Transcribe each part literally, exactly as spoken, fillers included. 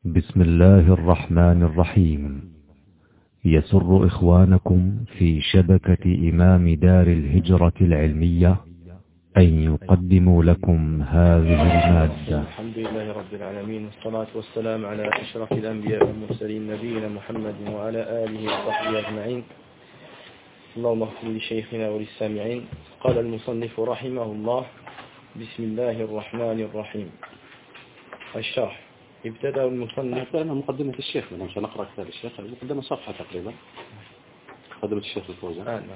بسم الله الرحمن الرحيم. يسر إخوانكم في شبكة إمام دار الهجرة العلمية أن يقدموا لكم هذه المادة. الحمد لله رب العالمين، والصلاة والسلام على أشرف الأنبياء والمرسلين نبينا محمد وعلى آله وصحبه أجمعين. اللهم اغفر لشيخنا وللسامعين. قال المصنف رحمه الله: بسم الله الرحمن الرحيم. الشرح. ابتدأ المصنف أنا مقدمة الشيخ، أنا مش نقرأ كتاب الشيخ، مقدمة صفحة تقريبا، مقدمة الشيخ الفوزان. آه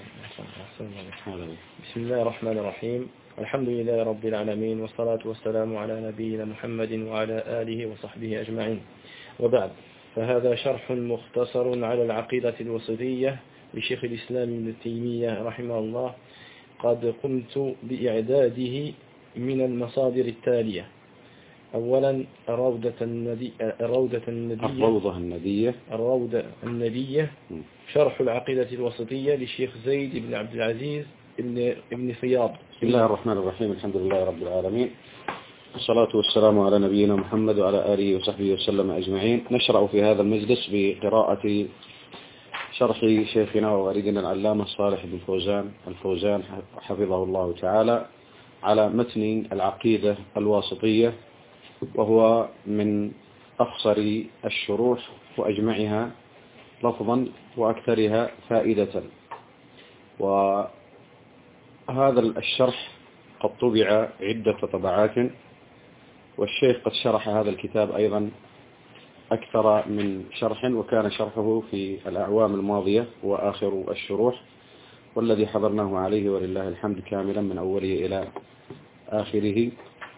بسم الله الرحمن الرحيم. الحمد لله رب العالمين، والصلاة والسلام على نبينا محمد وعلى آله وصحبه أجمعين، وبعد. فهذا شرح مختصر على العقيدة الوسطية لشيخ الإسلام ابن تيمية رحمه الله، قد قمت بإعداده من المصادر التالية: أولا الروضة الندية الروضة الندية الروضة الندية الروضة الندية شرح العقيدة الوسطية للشيخ زيد بن عبد العزيز ابن ابن فياض. بسم الله الرحمن الرحيم. الحمد لله رب العالمين، والصلاة والسلام على نبينا محمد وعلى آله وصحبه وسلم أجمعين. نشرع في هذا المجلس بقراءة شرح شيخنا ووالدنا العلامة صالح بن فوزان الفوزان حفظه الله تعالى على متن العقيدة الواسطية، وهو من أخصر الشروح وأجمعها لفظا وأكثرها فائدة. وهذا الشرح قد طبع عدة طبعات، والشيخ قد شرح هذا الكتاب أيضا أكثر من شرح، وكان شرحه في الأعوام الماضية وآخر الشروح، والذي حضرناه عليه ولله الحمد كاملا من أوله إلى آخره.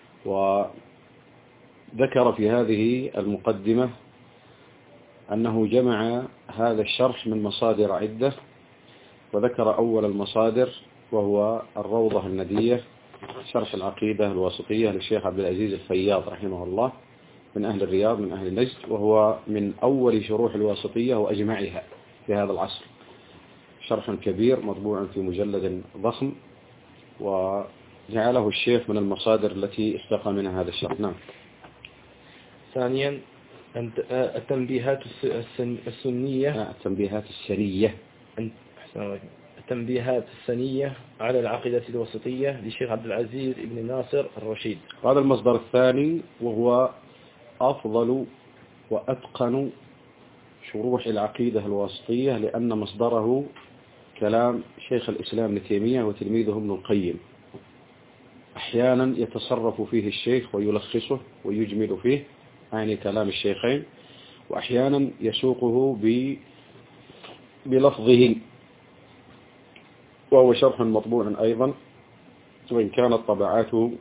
وذكر في هذه المقدمة أنه جمع هذا الشرح من مصادر عدة، وذكر أول المصادر وهو الروضة الندية شرح العقيدة الواسطية للشيخ عبد العزيز الفياض رحمه الله، من أهل الرياض من أهل نجد، وهو من أول شروح الواسطية وأجمعها في هذا العصر، شرح كبير مطبوع في مجلد ضخم، وجعله الشيخ من المصادر التي استقى منها هذا الشرح. نعم. ثانيا التنبيهات السنية التنبيهات السنية التنبيهات السنية على العقيدة الوسطية للشيخ عبد العزيز بن ناصر الرشيد. هذا المصدر الثاني، وهو أفضل وأتقن شروح العقيدة الواسطية، لأن مصدره كلام شيخ الإسلام ابن تيمية وتلميذه ابن القيم. أحيانا يتصرف فيه الشيخ ويلخصه ويجمل فيه، يعني كلام الشيخين، وأحيانا يسوقه بلفظه، وهو شرح مطبوع أيضا، وإن كانت طبعاته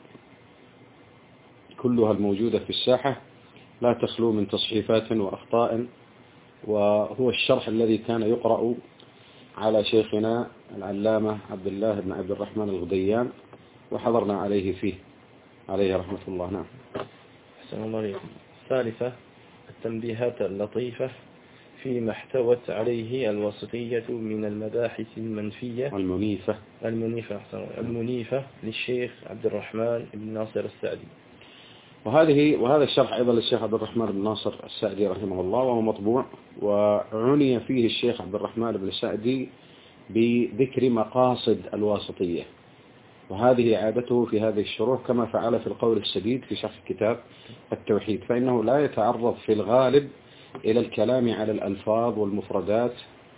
كلها الموجودة في الساحة لا تخلو من تصحيفات وأخطاء. وهو الشرح الذي كان يقرأ على شيخنا العلامة عبد الله بن عبد الرحمن الغديان، وحضرنا عليه فيه عليه رحمة الله. نعم. أحسن الله عليكم. ثالثة التنبيهات اللطيفة فيما احتوت عليه الوسطية من المباحث المنفية المنيفة المنيفة المنيفة للشيخ عبد الرحمن بن ناصر السعدي. وهذه وهذا الشرح أيضا للشيخ عبد الرحمن بن ناصر السعدي رحمه الله، وهو مطبوع، وعني فيه الشيخ عبد الرحمن بن السعدي بذكر مقاصد الواسطية، وهذه عادته في هذه الشروح، كما فعل في القول السديد في شرح كتاب التوحيد، فإنه لا يتعرض في الغالب إلى الكلام على الألفاظ والمفردات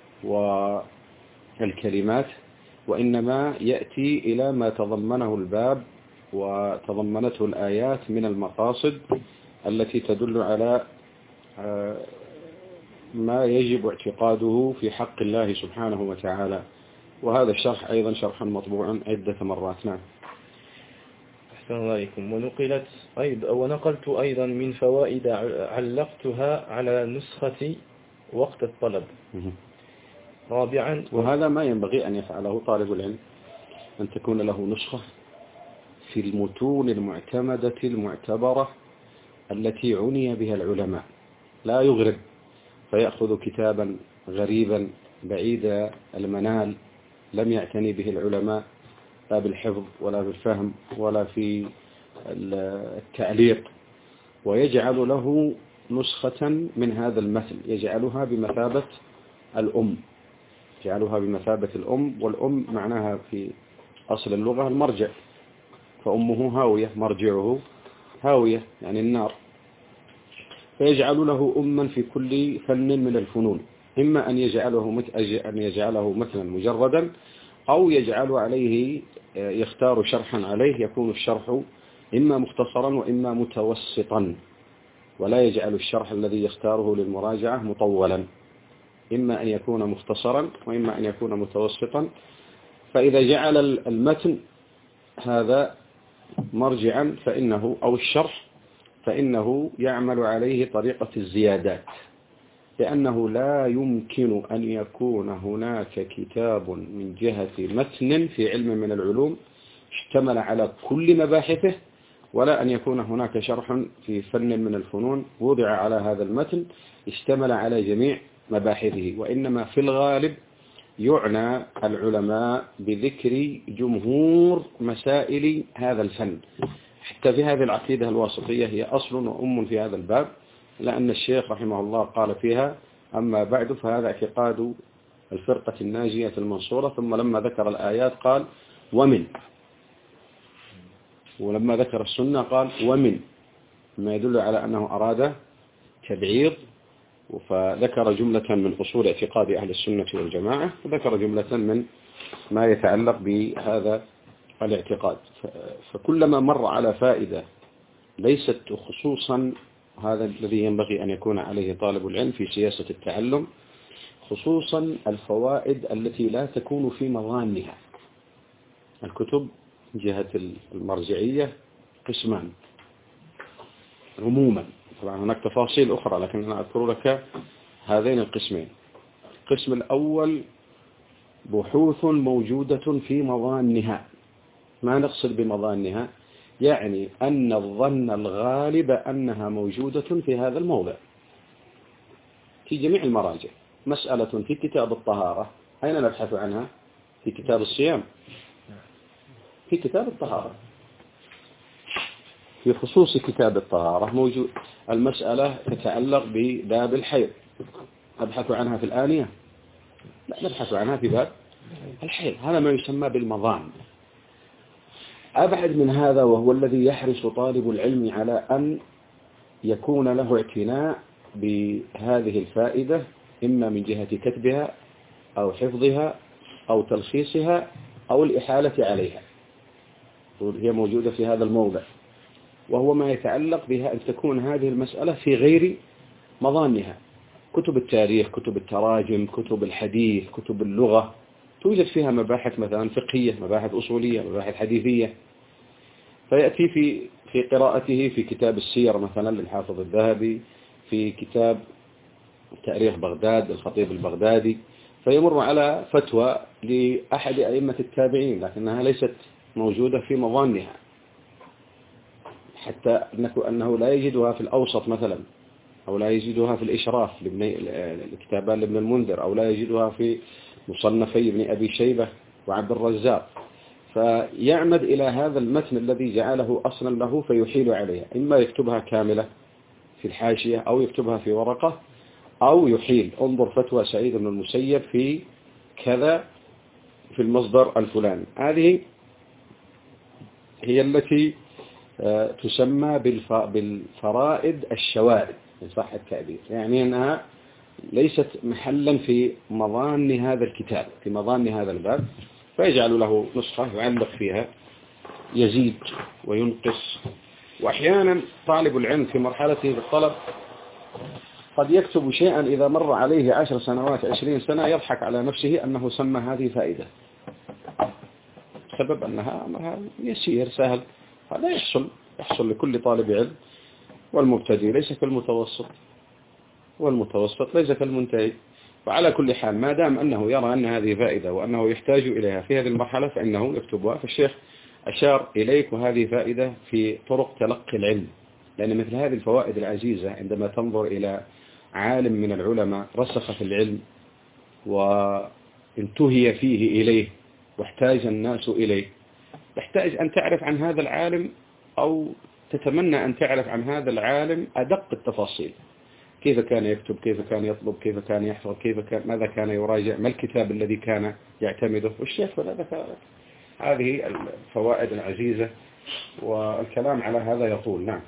والكلمات، وإنما يأتي إلى ما تضمنه الباب وتضمنته الآيات من المقاصد التي تدل على ما يجب اعتقاده في حق الله سبحانه وتعالى. وهذا الشرح أيضا شرح مطبوع عدة مرات. نعم. أحسن الله عليكم. ونقلت أيضا ونقلت أيضا من فوائد علقتها على نسخة وقت الطلب. رابعا، وهذا ما ينبغي أن يفعله طالب العلم، أن تكون له نسخة في المتون المعتمدة المعتبرة التي عني بها العلماء، لا يغرب فيأخذ كتابا غريبا بعيد المنال لم يعتني به العلماء، لا بالحفظ ولا بالفهم ولا في التعليق، ويجعل له نسخة من هذا المثل يجعلها بمثابة الأم يجعلها بمثابة الأم، والأم معناها في أصل اللغة المرجع، فأمه هاوية، مرجعه هاوية يعني النار. فيجعل له أما في كل فن من الفنون، إما أن يجعله أن يجعله مثلا مجردا، أو يجعل عليه يختار شرحا عليه يكون الشرح إما مختصرا وإما متوسطا، ولا يجعل الشرح الذي يختاره للمراجعة مطولا، إما أن يكون مختصرا وإما أن يكون متوسطا. فإذا جعل المتن هذا مرجعا فإنه أو الشرح فإنه يعمل عليه طريقة الزيادات، لأنه لا يمكن أن يكون هناك كتاب من جهة متن في علم من العلوم اشتمل على كل مباحثه، ولا أن يكون هناك شرح في فن من الفنون وضع على هذا المتن اشتمل على جميع مباحثه. وإنما في الغالب يعنى العلماء بذكر جمهور مسائل هذا الفن. حتى في هذه العقيدة الواسطية هي أصل وأم في هذا الباب، لأن الشيخ رحمه الله قال فيها: أما بعد فهذا اعتقاد الفرقة الناجية المنصورة. ثم لما ذكر الآيات قال ومن، ولما ذكر السنة قال ومن، ما يدل على أنه أراد تبعيض. فذكر جملة من أصول اعتقاد أهل السنة والجماعة، وذكر جملة من ما يتعلق بهذا الاعتقاد. فكلما مر على فائدة ليست خصوصا هذا الذي ينبغي أن يكون عليه طالب العلم في سياسة التعلم، خصوصا الفوائد التي لا تكون في مظانها. الكتب من جهة المرجعية قسمان عموما، طبعا هناك تفاصيل أخرى لكن أنا أذكر لك هذين القسمين. القسم الأول بحوث موجودة في مظانها. ما نقصد بمظانها؟ يعني أن الظن الغالب أنها موجودة في هذا الموضع في جميع المراجع. مسألة في كتاب الطهارة أين نبحث عنها؟ في كتاب الصيام، في كتاب الطهارة، في خصوص كتاب الطهارة موجود. المسألة تتعلق بباب الحيض، نبحث عنها في الآنية؟ لا، نبحث عنها في باب الحيض. هذا ما يسمى بالمظان. أبعد من هذا، وهو الذي يحرص طالب العلم على أن يكون له اعتناء بهذه الفائدة، إما من جهة كتبها أو حفظها أو تلخيصها أو الإحالة عليها، هي موجودة في هذا الموضع، وهو ما يتعلق بها أن تكون هذه المسألة في غير مظانها. كتب التاريخ، كتب التراجم، كتب الحديث، كتب اللغة، توجد فيها مباحث مثلا فقهية، مباحث أصولية، مباحث حديثية. فيأتي في في قراءته في كتاب السير مثلا للحافظ الذهبي، في كتاب تاريخ بغداد الخطيب البغدادي، فيمر على فتوى لأحد أئمة التابعين لكنها ليست موجودة في مظانها، حتى أنه لا يجدها في الأوسط مثلا، أو لا يجدها في الإشراف لكتابان لابن المنذر، أو لا يجدها في مصنفي ابن أبي شيبة وعبد الرزاق. فيعمد إلى هذا المتن الذي جعله أصلا له فيحيل عليها، إما يكتبها كاملة في الحاشية أو يكتبها في ورقة أو يحيل. انظر فتوى سعيد بن المسيب في كذا في المصدر الفلاني. هذه هي التي تسمى بالفرائد الشوارد إن صح التعبير، يعني أنها ليست محلا في مظان هذا الكتاب، في مظان هذا الباب، فيجعل له نسخة يعلق فيها، يزيد وينقص. وأحيانا طالب العلم في مرحلته بالطلب قد يكتب شيئا إذا مر عليه عشر سنوات عشرين سنة يضحك على نفسه أنه سمى هذه فائدة، سبب أنها أمرها يسير سهل. هذا يحصل يحصل لكل طالب علم، والمبتدئ ليس كالمتوسط، والمتوسط ليس كالمنتهي. وعلى كل حال ما دام أنه يرى أن هذه فائدة وأنه يحتاج إليها في هذه المرحلة فإنه يكتبها. فالشيخ أشار إليك وهذه فائدة في طرق تلقي العلم، لأن مثل هذه الفوائد العزيزة عندما تنظر إلى عالم من العلماء رسخ في العلم وانتهي فيه إليه واحتاج الناس إليه، تحتاج أن تعرف عن هذا العالم أو تتمنى أن تعرف عن هذا العالم أدق التفاصيل. كيف كان يكتب، كيف كان يطلب، كيف كان يحفظ، كيف كان ماذا كان يراجع، ما الكتاب الذي كان يعتمده، والشيخ ولا ذكر هذه الفوائد العزيزة، والكلام على هذا يطول. نعم.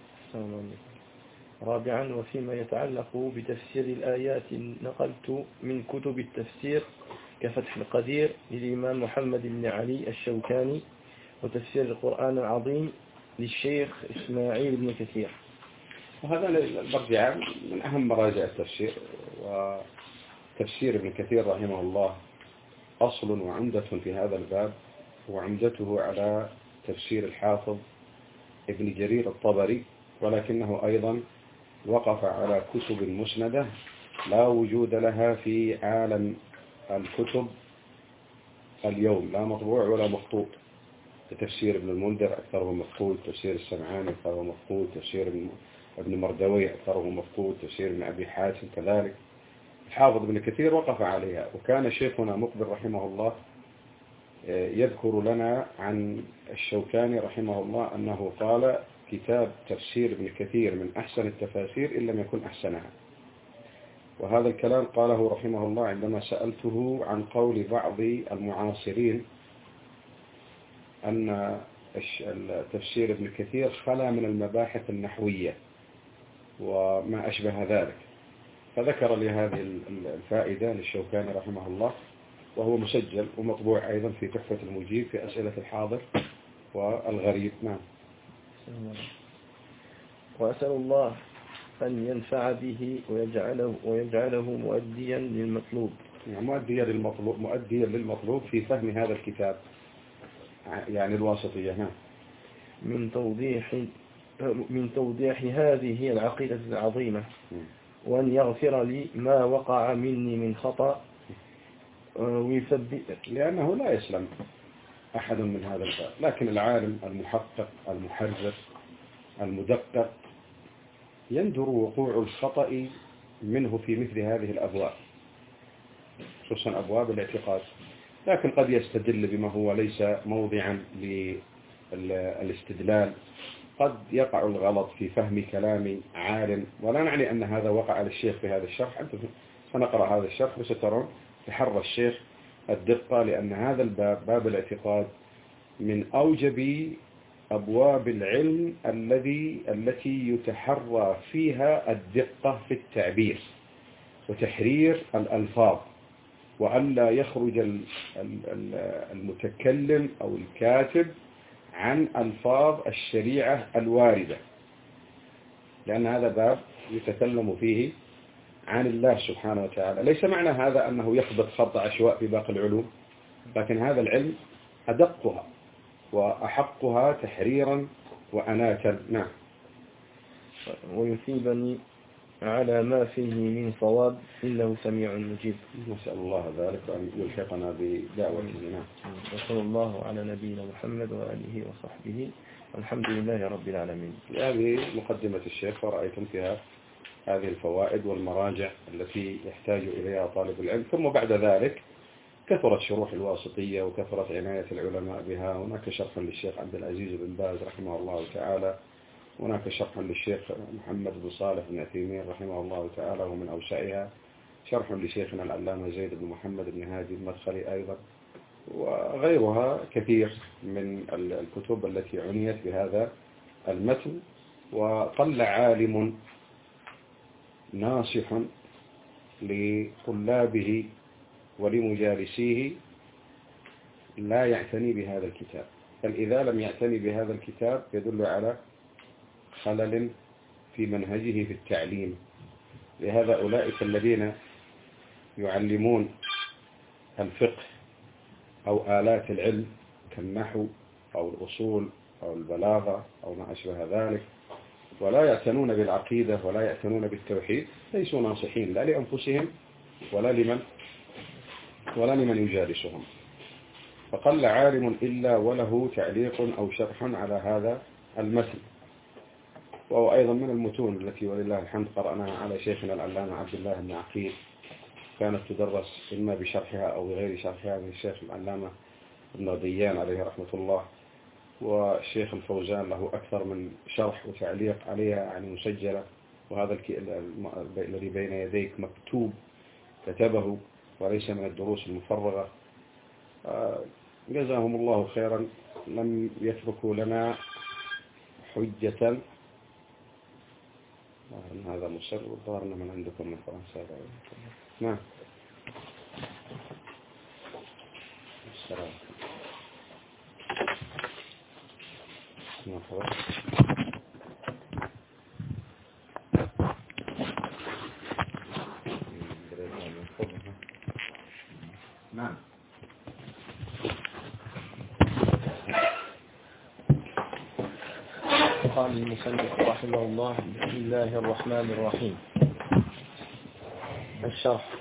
رابعا، وفيما يتعلق بتفسير الآيات نقلت من كتب التفسير كفتح القدير للإمام محمد بن علي الشوكاني، وتفسير القرآن العظيم للشيخ إسماعيل بن كثير. وهذا برجع من أهم مراجع التفسير، وتفسير ابن كثير رحمه الله أصل وعمدة في هذا الباب، وعمدته على تفسير الحافظ ابن جرير الطبري، ولكنه أيضا وقف على كتب مسندة لا وجود لها في عالم الكتب اليوم، لا مطبوع ولا مخطوط. تفسير ابن المنذر أكثره مفقود، تفسير السمعاني أكثره مفقود، تفسير ابن مردوي أكثره مفقود، تفسير ابن أبي حاتم كذلك. الحافظ ابن كثير وقف عليها. وكان شيخنا مقبل رحمه الله يذكر لنا عن الشوكاني رحمه الله أنه قال: كتاب تفسير ابن كثير من أحسن التفاسير إن لم يكن أحسنها. وهذا الكلام قاله رحمه الله عندما سألته عن قول بعض المعاصرين أن تفسير ابن كثير خلا من المباحث النحوية وما أشبه ذلك، فذكر لي هذه الفائدة للشوكاني رحمه الله، وهو مسجل ومطبوع أيضا في تحفة المجيب في أسئلة الحاضر والغريب. نعم. وأسأل الله أن ينفع به ويجعله, ويجعله مؤديا للمطلوب. يعني مؤديا للمطلوب، مؤديا للمطلوب في فهم هذا الكتاب، يعني الواسطية. نعم. من توضيح من توضيح هذه العقيدة العظيمة، وأن يغفر لي ما وقع مني من خطأ ويثبت، لأنه لا يسلم أحد من هذا الباب، لكن العالم المحقق المحرر المدقق يندر وقوع الخطأ منه في مثل هذه الأبواب، خصوصا أبواب الاعتقاد. لكن قد يستدل بما هو ليس موضعا للاستدلال، قد يقع الغلط في فهم كلام عالم، ولا نعني أن هذا وقع على الشيخ في هذا الشرح. أنتم سنقرأ هذا الشرح وسترون تحرى الشيخ الدقة، لأن هذا الباب باب الاعتقاد من أوجب أبواب العلم الذي التي يتحرى فيها الدقة في التعبير وتحرير الألفاظ، وألا يخرج المتكلم أو الكاتب عن ألفاظ الشريعة الواردة، لأن هذا باب يتكلم فيه عن الله سبحانه وتعالى. ليس معنى هذا أنه يخبط خط عشواء في باقي العلوم، لكن هذا العلم أدقها وأحقها تحريرا وأناتا. نعم. ويثيبني على ما فيه من صواب إنه سميع مجيب. نسأل الله ذلك وأن يلحقنا بدعوته. نعم. وصلى الله على نبينا محمد وآله وصحبه، والحمد لله رب العالمين. هذه مقدمة الشيخ، ورأيتم فيها هذه الفوائد والمراجع التي يحتاج إليها طالب العلم. ثم بعد ذلك كثرت شروح الواسطية وكثرت عناية العلماء بها. هناك شرح للشيخ عبد العزيز بن باز رحمه الله تعالى، هناك شرح للشيخ محمد بن صالح بن عثيمين رحمه الله تعالى ومن أوسعها، شرح لشيخنا العلامة زيد بن محمد بن هادي المدخلي أيضا، وغيرها كثير من الكتب التي عنيت بهذا المتن. وقل عالم ناصح لطلابه ولمجالسيه لا يعتني بهذا الكتاب، بل إذا لم يعتني بهذا الكتاب يدل على خلل في منهجه في التعليم. لهذا أولئك الذين يعلمون الفقه أو آلات العلم كالنحو أو الأصول أو البلاغة أو ما أشبه ذلك، ولا يعتنون بالعقيدة ولا يعتنون بالتوحيد، ليسوا ناصحين لا لأنفسهم ولا لمن ولا لمن يجالسهم. فقل عالم إلا وله تعليق أو شرح على هذا المتن، وهو أيضا من المتون التي ولله الحمد قرأناها على شيخنا العلامة عبد الله بن عقيل، كانت تدرس إما بشرحها أو بغير شرحها من الشيخ العلامة ابن ديان عليه رحمة الله، والشيخ الفوزان له أكثر من شرح وتعليق عليها يعني مسجلة وهذا الذي بين يديك مكتوب كتبه وليس من الدروس المفرغة. جزاهم الله خيرا، لم يتركوا لنا حجة. هذا مسر وظهرنا من عندكم من فرنسا. نعم السلام. نعم. قال المصنف رحمه الله: بسم الله الرحمن الرحيم. الشرح.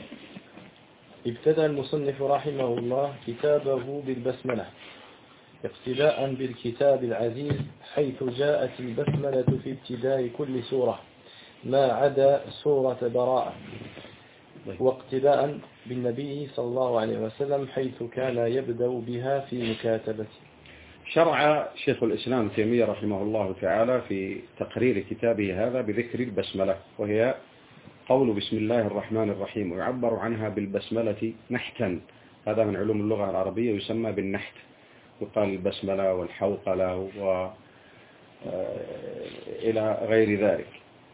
ابتدأ المصنف رحمه الله كتابه بالبسملة اقتداء بالكتاب العزيز، حيث جاءت البسملة في ابتداء كل سورة ما عدا سورة براءة، واقتداء بالنبي صلى الله عليه وسلم حيث كان يبدأ بها في مكاتبته. شرع شيخ الإسلام تيمية رحمه الله تعالى في تقرير كتابه هذا بذكر البسملة، وهي قول بسم الله الرحمن الرحيم، ويعبر عنها بالبسملة نحتا. هذا من علوم اللغة العربية، يسمى بالنحت، يقال البسملة والحوقلة وإلى غير ذلك.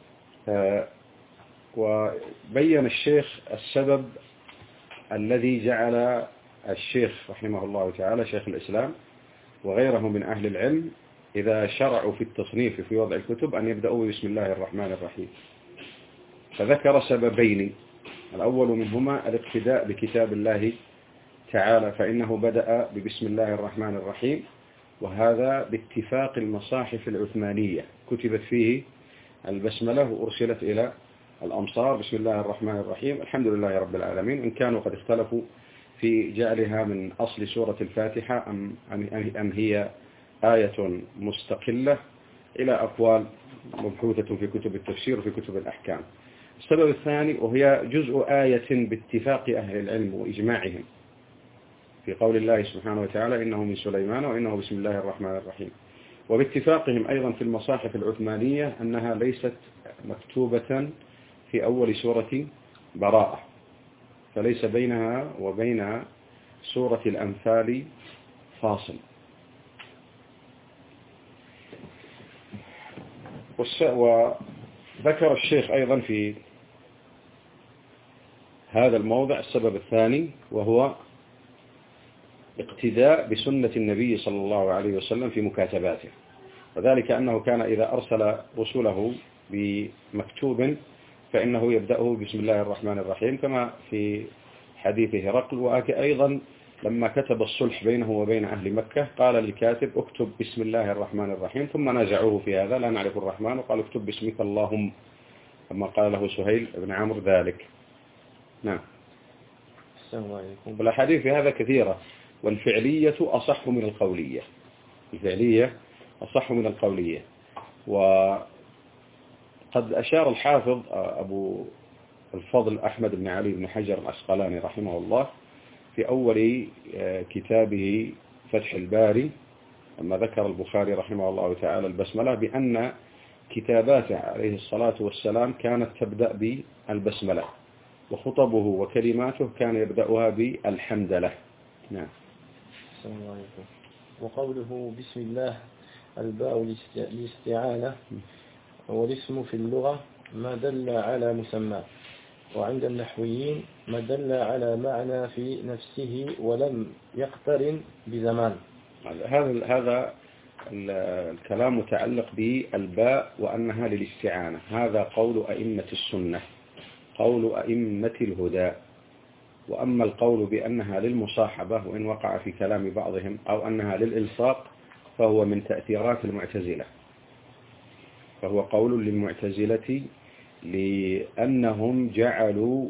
وبين الشيخ السبب الذي جعل الشيخ رحمه الله تعالى شيخ الإسلام وغيره من أهل العلم إذا شرعوا في التصنيف في وضع الكتب أن يبدأوا بسم الله الرحمن الرحيم. فذكر سببين، الأول منهما الاقتداء بكتاب الله تعالى، فإنه بدأ ببسم الله الرحمن الرحيم، وهذا باتفاق المصاحف العثمانية كتبت فيه البسملة وأرسلت إلى الأمصار بسم الله الرحمن الرحيم. الحمد لله رب العالمين، إن كانوا قد اختلفوا في جعلها من أصل سورة الفاتحة أم, أم هي آية مستقلة، إلى أقوال مبحوثة في كتب التفسير وفي كتب الأحكام. السبب الثاني وهي جزء آية باتفاق أهل العلم وإجماعهم في قول الله سبحانه وتعالى إنه من سليمان وإنه بسم الله الرحمن الرحيم، وباتفاقهم أيضا في المصاحف العثمانية أنها ليست مكتوبة في أول سورة براءة، فليس بينها وبين سورة الأنفال فاصل. وذكر الشيخ أيضا في هذا الموضع السبب الثاني، وهو اقتداء بسنة النبي صلى الله عليه وسلم في مكاتباته، وذلك أنه كان إذا أرسل رسله بمكتوب فإنه يبدأه بسم الله الرحمن الرحيم، كما في حديث هرقل. وأيضا لما كتب الصلح بينه وبين أهل مكة قال للكاتب اكتب بسم الله الرحمن الرحيم، ثم نازعوه في هذا لا نعرف الرحمن، وقال اكتب باسمك اللهم، كما قال له سهيل بن عمرو ذلك. نعم. السلام عليكم. والأحاديث في هذا كثيرة، والفعلية أصح من القولية، الفعلية أصح من القولية. وقد أشار الحافظ أبو الفضل أحمد بن علي بن حجر العسقلاني رحمه الله في أول كتابه فتح الباري لما ذكر البخاري رحمه الله تعالى البسملة بأن كتاباته عليه الصلاة والسلام كانت تبدأ بالبسملة، وخطبه وكلماته كان يبدأها بالحمدلة. نعم. السلام عليكم. وقوله بسم الله الباء الاستعانة، والاسم في اللغة ما دل على مسمى، وعند النحويين ما دل على معنى في نفسه ولم يقترن بزمان. هذا هذا الكلام متعلق بالباء وأنها للاستعانة، هذا قول أئمة السنة، قول أئمة الهدى. وأما القول بأنها للمصاحبة وإن وقع في كلام بعضهم، أو أنها للإلصاق، فهو من تأثيرات المعتزلة، فهو قول للمعتزلة، لأنهم جعلوا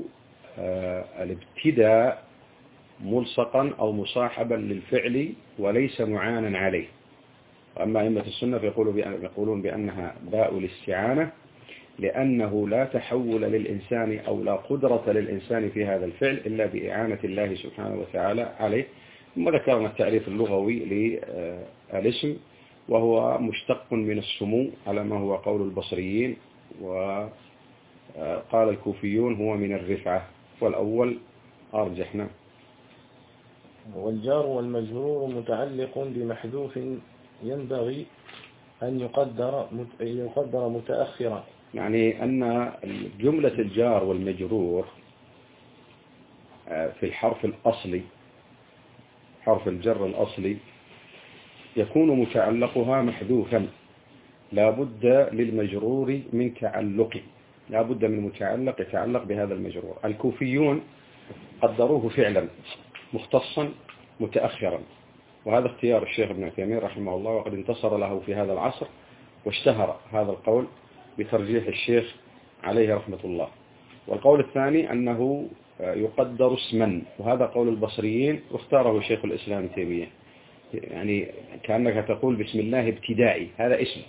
الابتداء ملصقا أو مصاحبا للفعل وليس معانا عليه. وأما أئمة السنة فيقولون بأنها باء الاستعانة، لأنه لا تحول للإنسان أو لا قدرة للإنسان في هذا الفعل إلا بإعانة الله سبحانه وتعالى عليه. ثم ذكرنا التعريف اللغوي للاسم، وهو مشتق من السمو على ما هو قول البصريين، وقال الكوفيون هو من الرفعة، والأول أرجحنا. والجار والمجرور متعلق بمحذوف ينبغي أن يقدر يقدر متأخرا. يعني أن جملة الجار والمجرور في الحرف الأصلي، حرف الجر الأصلي، يكون متعلقها محذوفا، لا بد للمجرور من تعلق، لا بد من متعلق يتعلق بهذا المجرور. الكوفيون قدروه فعلا مختصا متأخرا، وهذا اختيار الشيخ ابن عثيمين رحمه الله، وقد انتصر له في هذا العصر، واشتهر هذا القول بترجيح الشيخ عليه رحمة الله. والقول الثاني أنه يقدر اسما، وهذا قول البصريين واختاره شيخ الإسلام تيمية. يعني كأنك تقول بسم الله ابتدائي، هذا اسم،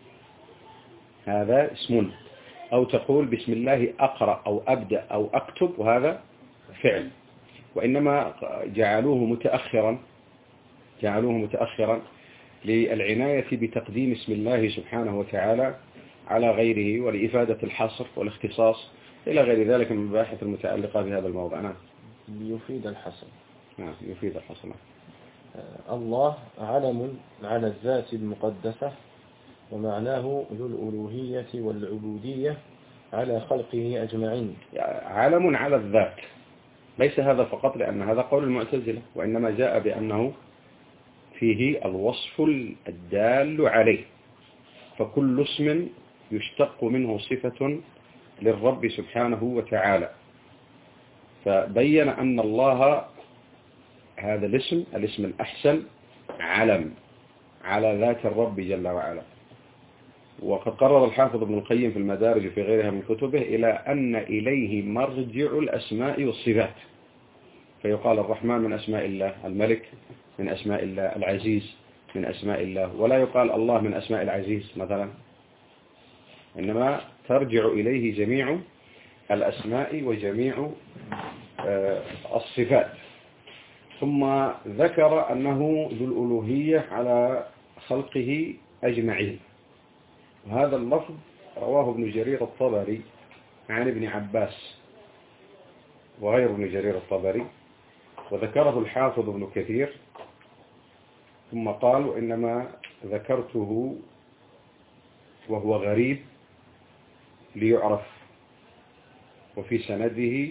هذا اسم، أو تقول بسم الله أقرأ أو أبدأ أو أكتب، وهذا فعل. وإنما جعلوه متأخرا، جعلوه متأخرا للعناية بتقديم اسم الله سبحانه وتعالى على غيره، ولإفادة الحصر والاختصاص إلى غير ذلك من المباحث المتعلقة بهذا الموضوع. نعم، ليفيد الحصر. نعم، يفيد الحصر. الله علم على الذات المقدسة، ومعناه ذو الألوهية والعبودية على خلقه أجمعين. علم على الذات، ليس هذا فقط، لأن هذا قول المعتزلة، وإنما جاء بأنه فيه الوصف الدال عليه، فكل اسم يشتق منه صفة للرب سبحانه وتعالى. فبين أن الله هذا الاسم، الاسم الأحسن، علم على ذات الرب جل وعلا. وقد قرر الحافظ ابن القيم في المدارج وفي غيرها من كتبه إلى أن إليه مرجع الأسماء والصفات، فيقال الرحمن من أسماء الله، الملك من أسماء الله، العزيز من أسماء الله، ولا يقال الله من أسماء العزيز مثلا، إنما ترجع إليه جميع الأسماء وجميع الصفات. ثم ذكر أنه ذو الألوهية على خلقه أجمعين، وهذا اللفظ رواه ابن جرير الطبري عن ابن عباس وغير ابن جرير الطبري، وذكره الحافظ ابن كثير، ثم قال إنما ذكرته وهو غريب ليعرف، وفي سنده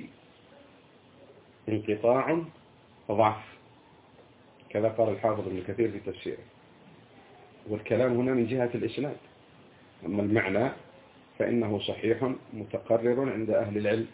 انقطاع وضعف، كذا قال الحافظ ابن كثير في تفسيره. والكلام هنا من جهة الإسناد، أما المعنى فإنه صحيح متقرر عند أهل العلم.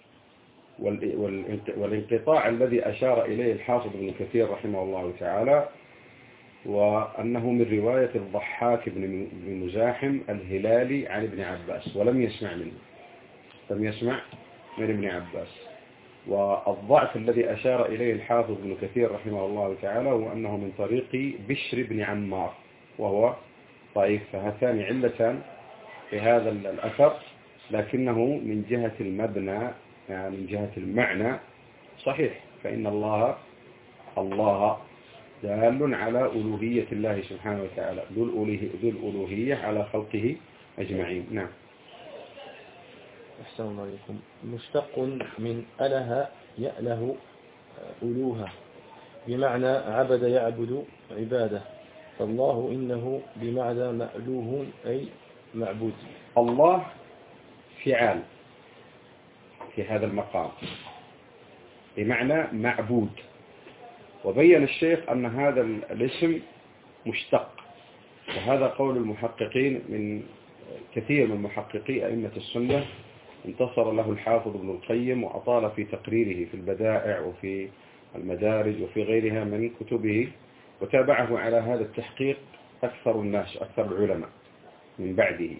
والانقطاع الذي أشار إليه الحافظ ابن كثير رحمه الله تعالى، وأنه من رواية الضحاك بن مزاحم الهلالي عن ابن عباس، ولم يسمع منه، لم يسمع من ابن عباس. والضعف الذي أشار إليه الحافظ ابن كثير رحمه الله تعالى هو أنه من طريق بشر بن عمار، وهو ضعيف. فهاتان علتان في هذا الأثر، لكنه من جهة المبنى، يعني من جهة المعنى صحيح، فإن الله الله دال على ألوهية الله سبحانه وتعالى، ذو الألوهية على خلقه أجمعين. نعم. أحسن الله عليكم. مشتق من أله يأله ألوها، بمعنى عبد يعبد عبادة، فالله إنه بمعنى مألوه أي معبود. الله فعال في هذا المقام بمعنى معبود. وبين الشيخ أن هذا الاسم مشتق، وهذا قول المحققين من كثير من محققي أئمة السنة، انتصر له الحافظ ابن القيم وأطال في تقريره في البدائع وفي المدارج وفي غيرها من كتبه، وتابعه على هذا التحقيق أكثر الناس، أكثر العلماء من بعده.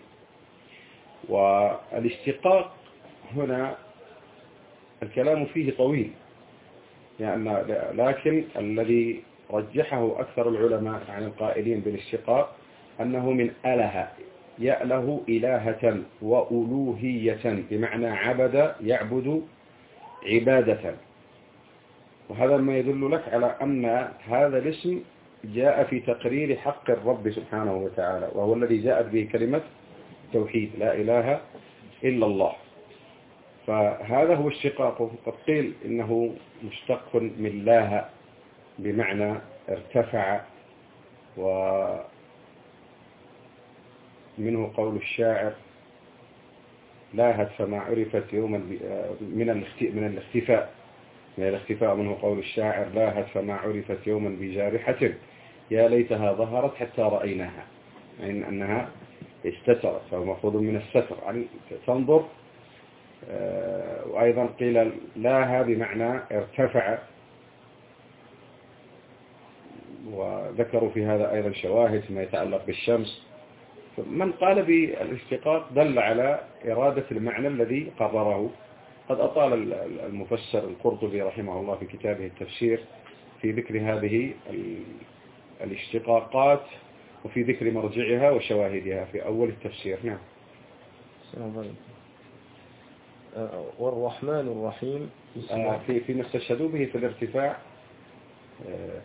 والاشتقاق هنا الكلام فيه طويل، يعني لكن الذي رجحه أكثر العلماء عن القائلين بالاشتقاق أنه من أله يأله إلهة وألوهية، بمعنى عبد يعبد عبادة. وهذا ما يدل لك على أن هذا الاسم جاء في تقرير حق الرب سبحانه وتعالى، وهو الذي جاءت به كلمة التوحيد لا إله إلا الله. فهذا هو اشتقاقه. قد قيل إنه مشتق من لاه بمعنى ارتفع، ومنه قول الشاعر لاهت فما عرفت يوما من من الاختفاء من الاختفاء منه قول الشاعر لاهت فما عرفت يوما بجارحة يا ليتها ظهرت حتى رأيناها، يعني أنها استترت، فهو مأخوذ من الستر يعني تنظر. وأيضا قيل لاها بمعنى ارتفع، وذكروا في هذا أيضا شواهد فيما يتعلق بالشمس. من قال بالاشتقاق دل على إرادة المعنى الذي قرره. قد أطال المفسر القرطبي رحمه الله في كتابه التفسير في ذكر هذه الاشتقاقات وفي ذكر مرجعها وشواهدها في أول التفسير. نعم. والرحمن الرحيم آه في فيما استشهدوا به في الارتفاع آه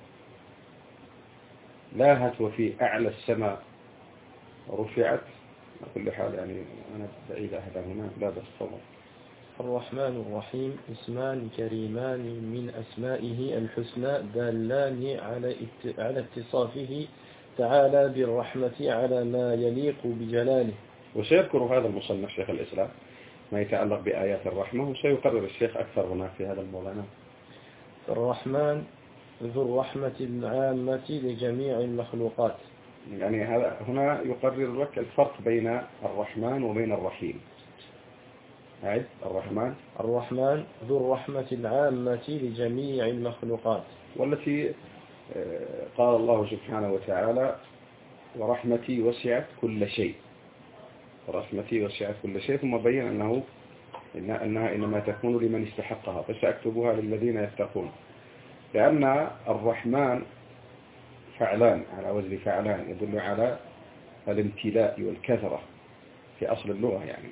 لاهت وفي أعلى السماء رفعت. على كل حال يعني أنا بعيد أهدا هنا لا بس طبعا. الرحمن الرحيم اسمان كريمان من أسمائه الحسنى دالان على على اتصافه تعالى بالرحمة على ما يليق بجلاله. وسيذكر هذا المصنف شيخ الإسلام ما يتعلق بآيات الرحمة، وسيقرر الشيخ أكثر هناك في هذا الموضوع. الرحمن ذو الرحمة العامة لجميع المخلوقات. يعني هذا هنا يقرر لك الفرق بين الرحمن وبين الرحيم. عد الرحمن الرحمن ذو الرحمة العامة لجميع المخلوقات، والتي قال الله سبحانه وتعالى ورحمتي وسعت كل شيء. ورحمتي وسعت كل شيء، ثم بين أنه إن أنها إنما تكون لمن استحقها فسأكتبها للذين يتقون. لأن الرحمن فعلان على وزن فعلان يدل على الامتلاء والكثرة في أصل اللغة يعني.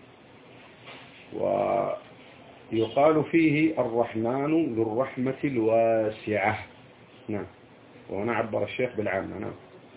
ويقال فيه الرحمن ذو الرحمة الواسعة. نعم. وهنا عبر الشيخ بالعامة. نعم.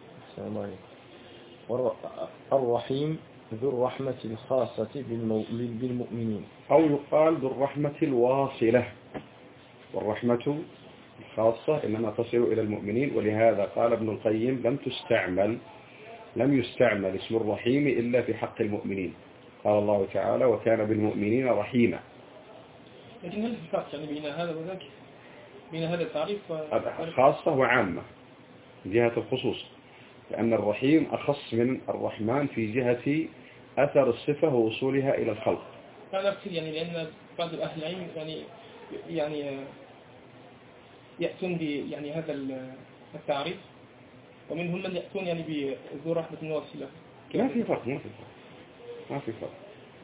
الرحيم ذو الرحمة الخاصة بالمؤمنين، أو يقال ذو الرحمة الواصلة. والرحمة الخاصة إنما تصل إلى المؤمنين، ولهذا قال ابن القيم لم تستعمل لم يستعمل اسم الرحيم إلا في حق المؤمنين. قال الله تعالى وكان بالمؤمنين رحيما. لكن هل الفرق يعني بين هذا وذاك، بين هذا التعريف خاصة وعامة من جهة الخصوص، لأن الرحيم أخص من الرحمن في جهة أثر الصفة ووصولها إلى الخلق. هذا أكثر يعني، لأن بعض أهل العلم يعني يعني يأتون ب يعني هذا التعريف، ومنهم من يأتون يعني بذو رحمة واصلة. ما في فرق ما في فرق ما في فرق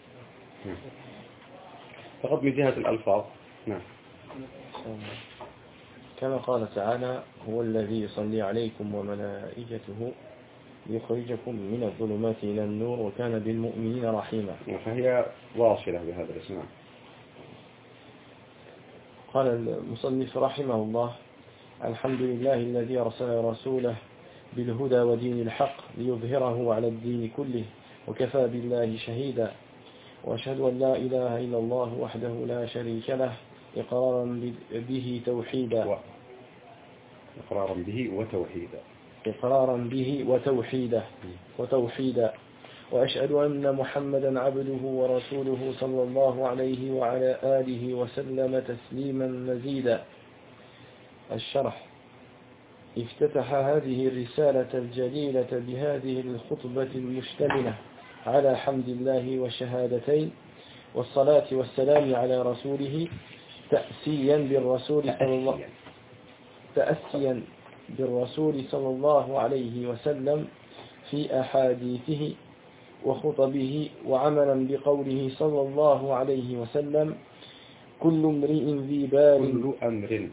فقط من جهة الألفاظ. نعم. كما قال تعالى هو الذي يصلي عليكم وملائكته ليخرجكم من الظلمات إلى النور وكان بالمؤمنين رحيما. فهي واصلة بهذا الاسم. قال المصنف رحمه الله الحمد لله الذي أرسل رسوله بالهدى ودين الحق ليظهره على الدين كله وكفى بالله شهيدا، وأشهد أن لا إله إلا الله وحده لا شريك له إقرارا به توحيدا إقرارا به وتوحيدا إقرارا به وتوحيدا وتوحيدا وأشهد أن محمدا عبده ورسوله صلى الله عليه وعلى آله وسلم تسليما مزيدا. الشرح. افتتح هذه الرسالة الجليلة بهذه الخطبة المشتملة على حمد الله والشهادتين والصلاة والسلام على رسوله تأسيا بالرسول صلى الله تأسيا بالرسول صلى الله عليه وسلم في أحاديثه وخطبه، وعملا بقوله صلى الله عليه وسلم كل امرئ ذي بال كل أمر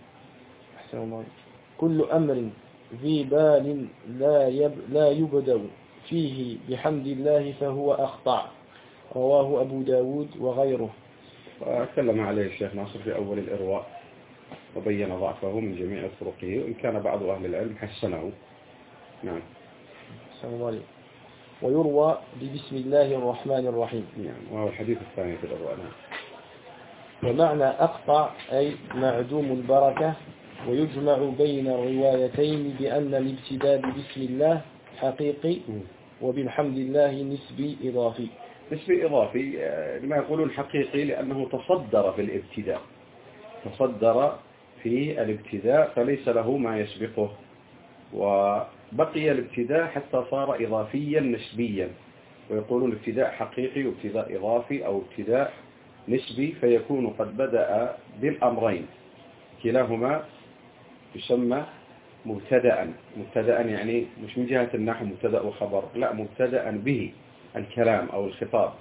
كل أمر ذي بال لا يب لا يبدأ فيه بحمد الله فهو أخطأ. رواه أبو داود وغيره. وتكلم عليه الشيخ ناصر في أول الإرواء وبين ضعفه من جميع طرقه، وإن كان بعض أهل العلم حسنه. نعم. ويروى ببسم الله الرحمن الرحيم. يعني وهو الحديث الثاني في الأول. ومعنى أقطع أي معدوم البركة. ويجمع بين الروايتين بأن الابتداء ببسم الله حقيقي وبالحمد لله نسبي إضافي. نسبي إضافي لما يقولون حقيقي لأنه تصدر في الابتداء، تصدر في الابتداء فليس له ما يسبقه، وبقي الابتداء حتى صار إضافيا نسبيا، ويقولون ابتداء حقيقي وابتداء إضافي أو ابتداء نسبي، فيكون قد بدأ بالأمرين كلاهما يسمى مبتدأ. مبتدأ يعني مش من جهة النحو مبتدأ وخبر، لا، مبتدأ به الكلام أو الخطاب.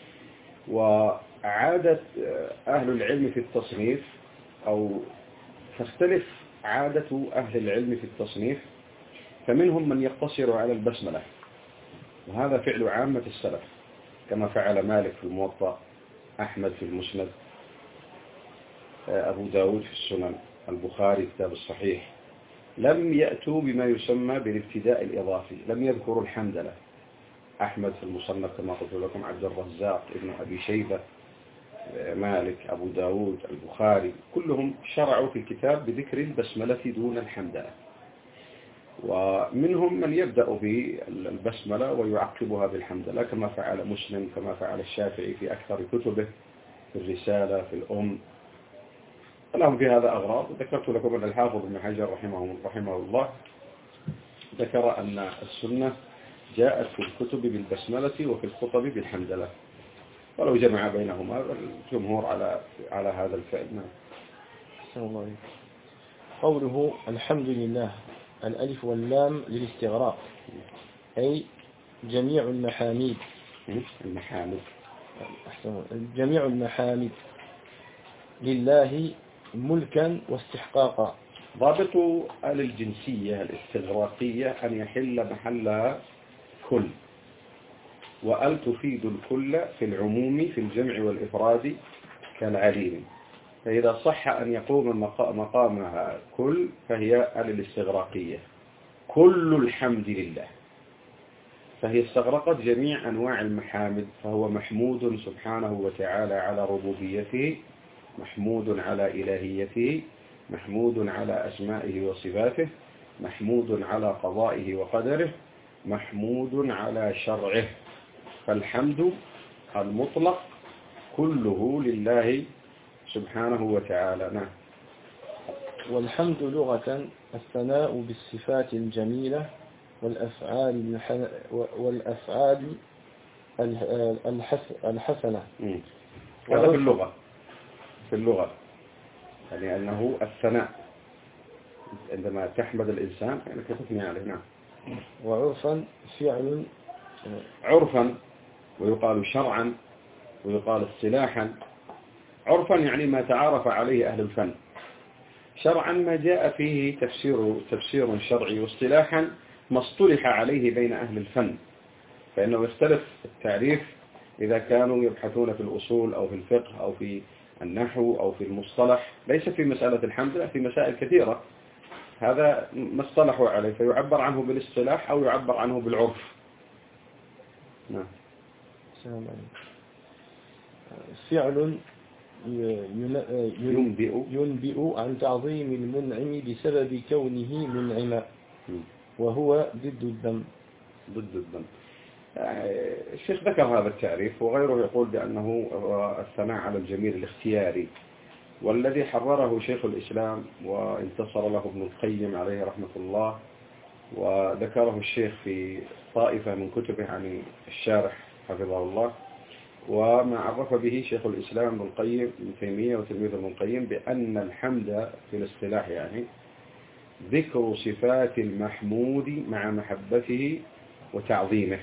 وعادة أهل العلم في التصنيف أو تختلف عادة أهل العلم في التصنيف، فمنهم من يقتصر على البسملة، وهذا فعل عامة السلف كما فعل مالك في الموطأ، أحمد في المسند، أبو داود في السنن، البخاري كتاب الصحيح. لم يأتوا بما يسمى بالابتداء الإضافي، لم يذكروا الحمدلة. أحمد في المصنف كما قلت لكم، عبد الرزاق، ابن أبي شيبة، مالك، أبو داود، البخاري، كلهم شرعوا في الكتاب بذكر البسملة دون الحمدلة. ومنهم من يبدأ بالبسملة ويعقبها بالحمدلة كما فعل مسلم، كما فعل الشافعي في أكثر كتبه، في الرسالة، في الأم، لهم في هذا أغراض. ذكرت لكم أن الحافظ ابن حجر رحمه, رحمه الله ذكر أن السنة جاءت في الكتب بالبسملة وفي الخطب بالحمدلة، ولو جمع بينهما الجمهور على على هذا الفعل. نعم. قوله الحمد لله، الألف واللام للاستغراق، أي جميع المحامد. المحامد أحسن. جميع المحامد لله ملكا واستحقاقا. ضابط آل الجنسية الاستغراقية أن يحل محلها كل، وأل تفيد الكل في العموم في الجمع والإفراد كالعليم، فإذا صح أن يقوم مقامها كل فهي آل الاستغراقية، كل الحمد لله، فهي استغرقت جميع أنواع المحامد، فهو محمود سبحانه وتعالى على ربوبيته، محمود على إلهيته، محمود على أسمائه وصفاته، محمود على قضائه وقدره، محمود على شرعه. فالحمد المطلق كله لله سبحانه وتعالى. نعم. والحمد لغة الثناء بالصفات الجميلة والأفعال والأفعال الحسنة. هذا في اللغة، في اللغة يعني أنه الثناء عندما تحمد الإنسان يعني كتثني عليه. نعم. وعرفا فعل، عرفا ويقال شرعا ويقال اصطلاحا. عرفا يعني ما تعارف عليه أهل الفن، شرعا ما جاء فيه تفسير تفسير شرعي، واصطلاحا ما اصطلح عليه بين أهل الفن، فإنه يختلف التعريف إذا كانوا يبحثون في الأصول أو في الفقه أو في النحو أو في المصطلح، ليس في مسألة الحمد، لا، في مسائل كثيرة. هذا ما اصطلحوا عليه فيعبر عنه بالاصطلاح أو يعبر عنه بالعرف. نعم. فعل ينبئ ينبئ عن تعظيم المنعم بسبب كونه منعما، وهو ضد الذم. ضد الذم. الشيخ ذكر هذا التعريف، وغيره يقول بأنه الثناء على الجميل الاختياري، والذي حرره شيخ الإسلام وانتصر له ابن القيم عليه رحمة الله، وذكره الشيخ في طائفة من كتبه عن الشارح حفظه الله، وما عرف به شيخ الإسلام ابن القيم ابن تيمية وتلميذ ابن القيم بأن الحمد في الاصطلاح يعني ذكر صفات المحمود مع محبته وتعظيمه.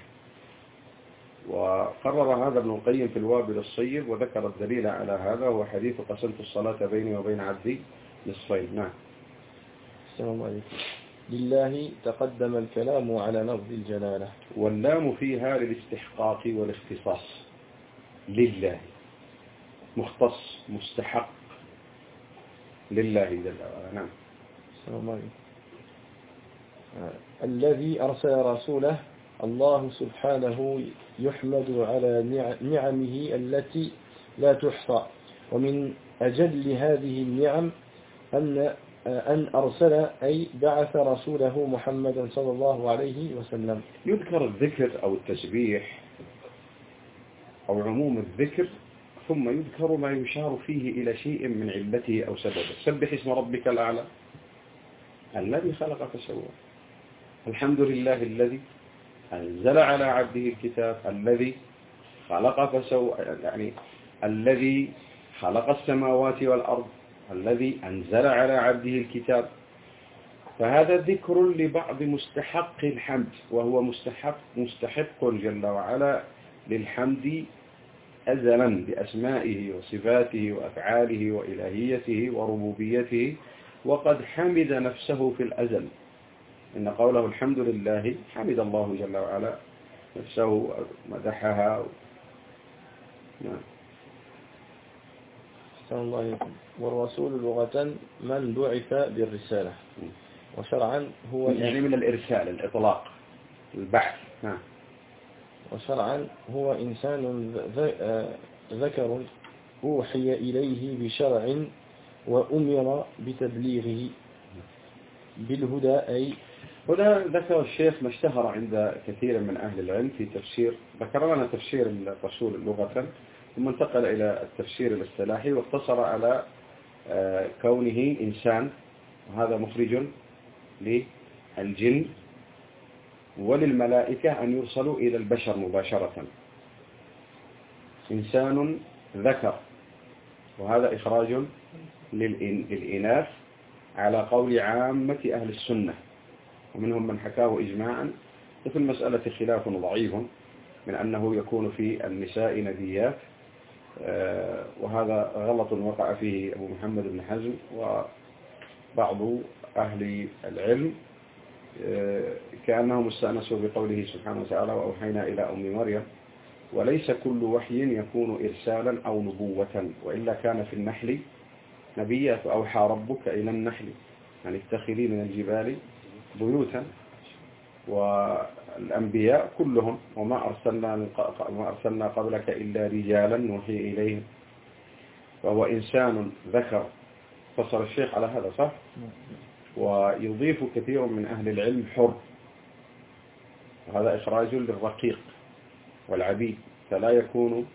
وقرر هذا ابن القيم في الوابل الصيب، وذكر الدليل على هذا هو حديث قسمت الصلاة بيني وبين عبدي نصفين. نعم. السلام عليكم. لله تقدم الكلام على لفظ الجلالة، واللام فيها للاستحقاق والاختصاص، لله مختص مستحق لله جل وعلا. نعم. السلام عليكم. الذي أرسل رسوله الله سبحانه يحمد على نعمه التي لا تحصى، ومن أجل هذه النعم أن أن أرسل أي بعث رسوله محمدا صلى الله عليه وسلم. يذكر الذكر أو التسبيح أو عموم الذكر، ثم يذكر ما يشار فيه إلى شيء من علته أو سببه. سبح اسم ربك الأعلى الذي خلق فسوى، الحمد لله الذي أنزل على عبده الكتاب الذي خلق فسوى، يعني الذي خلق السماوات والأرض الذي أنزل على عبده الكتاب. فهذا ذكر لبعض مستحق الحمد، وهو مستحق مستحق جل وعلا للحمد أزلا بأسمائه وصفاته وأفعاله وإلهيته وربوبيته، وقد حمد نفسه في الأزل. إن قوله الحمد لله حمد الله جل وعلا نفسه مدحها. نعم. صلى الله عليه وسلم. والرسول لغة من بعث بالرسالة، وشرعا هو يعني من الإرسال الإطلاق البحث. نعم. وشرعا هو إنسان ذكر أوحي إليه بشرع وأمر بتبليغه بالهدى. أي هنا ذكر الشيخ ما اشتهر عند كثير من أهل العلم في تفسير، ذكر لنا تفسير الرسول لغة، ثم انتقل إلى التفسير الاصطلاحي واقتصر على كونه إنسان، وهذا مخرج للجن وللملائكة أن يرسلوا إلى البشر مباشرة. إنسان ذكر، وهذا إخراج للإناث على قول عامة أهل السنة، ومنهم من حكاه إجماعا. وفي المسألة خلاف ضعيف من أنه يكون في النساء نبيات، وهذا غلط وقع فيه أبو محمد بن حزم وبعض أهل العلم، كأنهم استأنسوا بقوله سبحانه وتعالى وأوحينا إلى أم مريم. وليس كل وحي يكون إرسالا أو نبوة، وإلا كان في النحل نبيا، فأوحى ربك إلى النحل أن اتخذي من الجبال بيوتا. والأنبياء كلهم وما أرسلنا, وما أرسلنا قبلك إلا رجالا نوحي إليهم. فهو إنسان ذكر. فصل الشيخ على هذا صح؟ ويضيف كثير من أهل العلم حر، وهذا إخراج للرقيق والعبيد، فلا يكون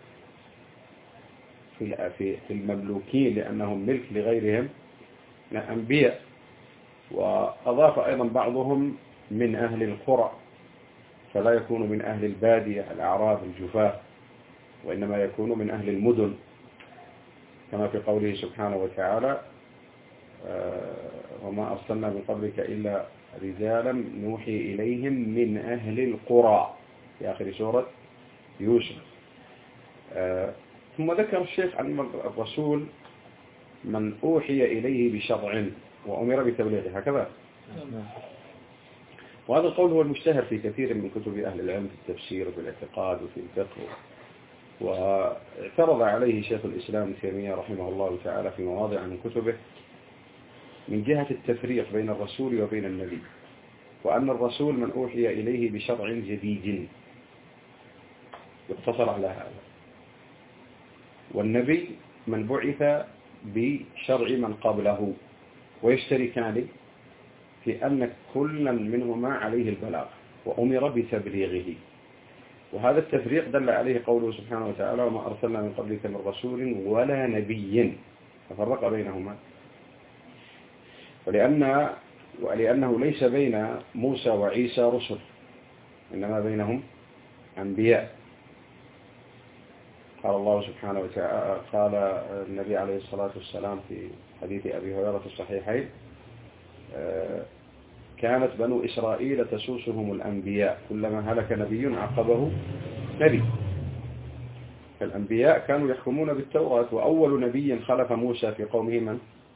في المملوكين لأنهم ملك لغيرهم من أنبياء. وأضاف أيضا بعضهم من أهل القرى، فلا يكون من أهل البادية الأعراب الجفاة، وإنما يكون من أهل المدن، كما في قوله سبحانه وتعالى وما أرسلنا من قبلك إلا رجالا نوحي إليهم من أهل القرى في آخر سورة يوسف. ثم ذكر الشيخ عن الرسول من أوحي إليه بشرع وأمر بتبليغه، هكذا. وهذا القول هو المشتهر في كثير من كتب أهل العلم في التفسير وفي الاعتقاد وفي الفقه. واعترض عليه شيخ الإسلام ابن تيمية رحمه الله تعالى في مواضع من كتبه من جهة التفريق بين الرسول وبين النبي، وأن الرسول من أوحي إليه بشرع جديد يقتصر على هذا، والنبي من بعث بشرع من قبله، ويشتركان في أن كلا منهما عليه البلاغ وأمر بتبليغه. وهذا التفريق دل عليه قوله سبحانه وتعالى وما أرسلنا من قبلك من رسول ولا نبي، ففرق بينهما. ولأن ولأنه ليس بين موسى وعيسى رسل، إنما بينهم أنبياء. قال الله سبحانه وتعالى، قال النبي عليه الصلاة والسلام في حديث أبي هريرة في الصحيحين كانت بنو إسرائيل تسوسهم الأنبياء كلما هلك نبي عقبه نبي. فالأنبياء كانوا يحكمون بالتوراة، وأول نبي خلف موسى في قومه من؟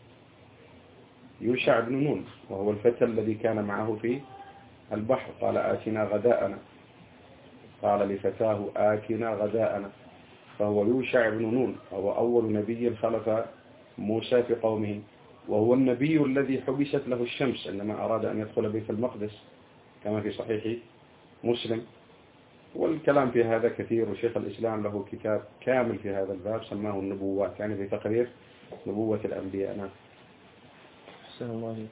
يوشع بن نون، وهو الفتى الذي كان معه في البحر. قال آتنا غداءنا، قال لفتاه آتنا غداءنا، فهو يوشع بن نون، وهو أول نبي خلف موسى في قومه، وهو النبي الذي حبست له الشمس عندما أراد أن يدخل بيت المقدس كما في صحيح مسلم. والكلام في هذا كثير، وشيخ الإسلام له كتاب كامل في هذا الباب سماه النبوات، يعني في تقرير نبوة الأنبياء. نعم. أحسن الله عليكم.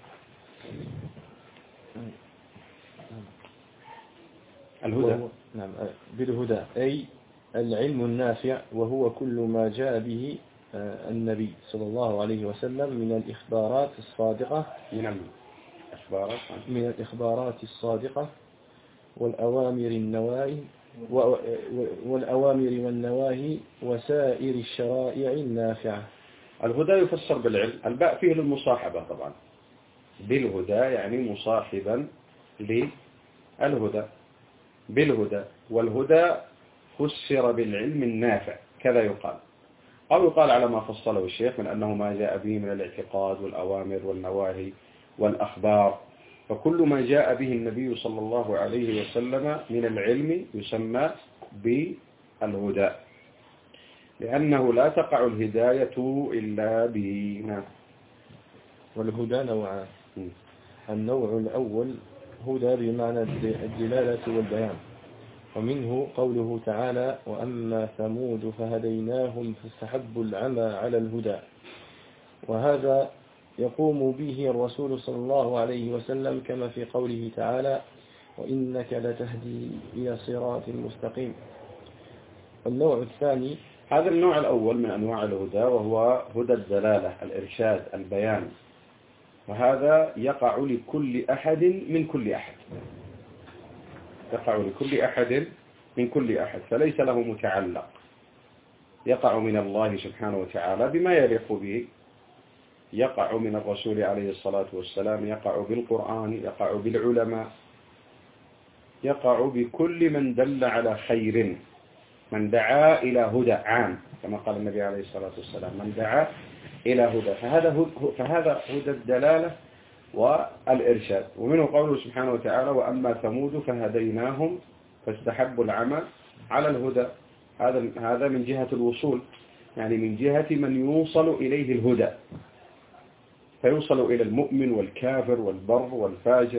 الهدى. نعم، بالهدى أي العلم النافع، وهو كل ما جاء به النبي صلى الله عليه وسلم من الإخبارات الصادقة من الإخبارات من الإخبارات الصادقة والأوامر النواهي والأوامر والنواهي وسائر الشرائع النافعة. الهدى يفسر بالعلم، الباء فيه للمصاحبة طبعا، بالهدى يعني مصاحبا للهدى، بالهدى. والهدى فسر بالعلم النافع كذا يقال، أو يقال على ما فصله الشيخ من أنه ما جاء به من الاعتقاد والأوامر والنواهي والأخبار، فكل ما جاء به النبي صلى الله عليه وسلم من العلم يسمى بالهدى، لأنه لا تقع الهداية إلا به. والهدى نوعان. النوع الأول هدى بمعنى الدلالة والبيان، ومنه قوله تعالى: وأما ثمود فهديناهم فاستحبوا العمى على الهدى، وهذا يقوم به الرسول صلى الله عليه وسلم كما في قوله تعالى: وإنك لتهدي إلى صراط مستقيم. النوع الثاني، هذا النوع الأول من أنواع الهدى، وهو هدى الدلالة، الإرشاد، البيان، وهذا يقع لكل أحد من كل أحد، يقع لكل أحد من كل أحد، فليس له متعلق، يقع من الله سبحانه وتعالى بما يليق به، يقع من الرسول عليه الصلاة والسلام، يقع بالقرآن، يقع بالعلماء، يقع بكل من دل على خير، من دعا إلى هدى عام كما قال النبي عليه الصلاة والسلام: من دعا إلى هدى. فهذا فهذا هدى الدلالة والإرشاد. ومنه قوله سبحانه وتعالى: وأما ثمود فهديناهم فاستحبوا العمى على الهدى. هذا هذا من جهة الوصول، يعني من جهة من يوصل إليه الهدى، فيوصل إلى المؤمن والكافر والبر والفاجر.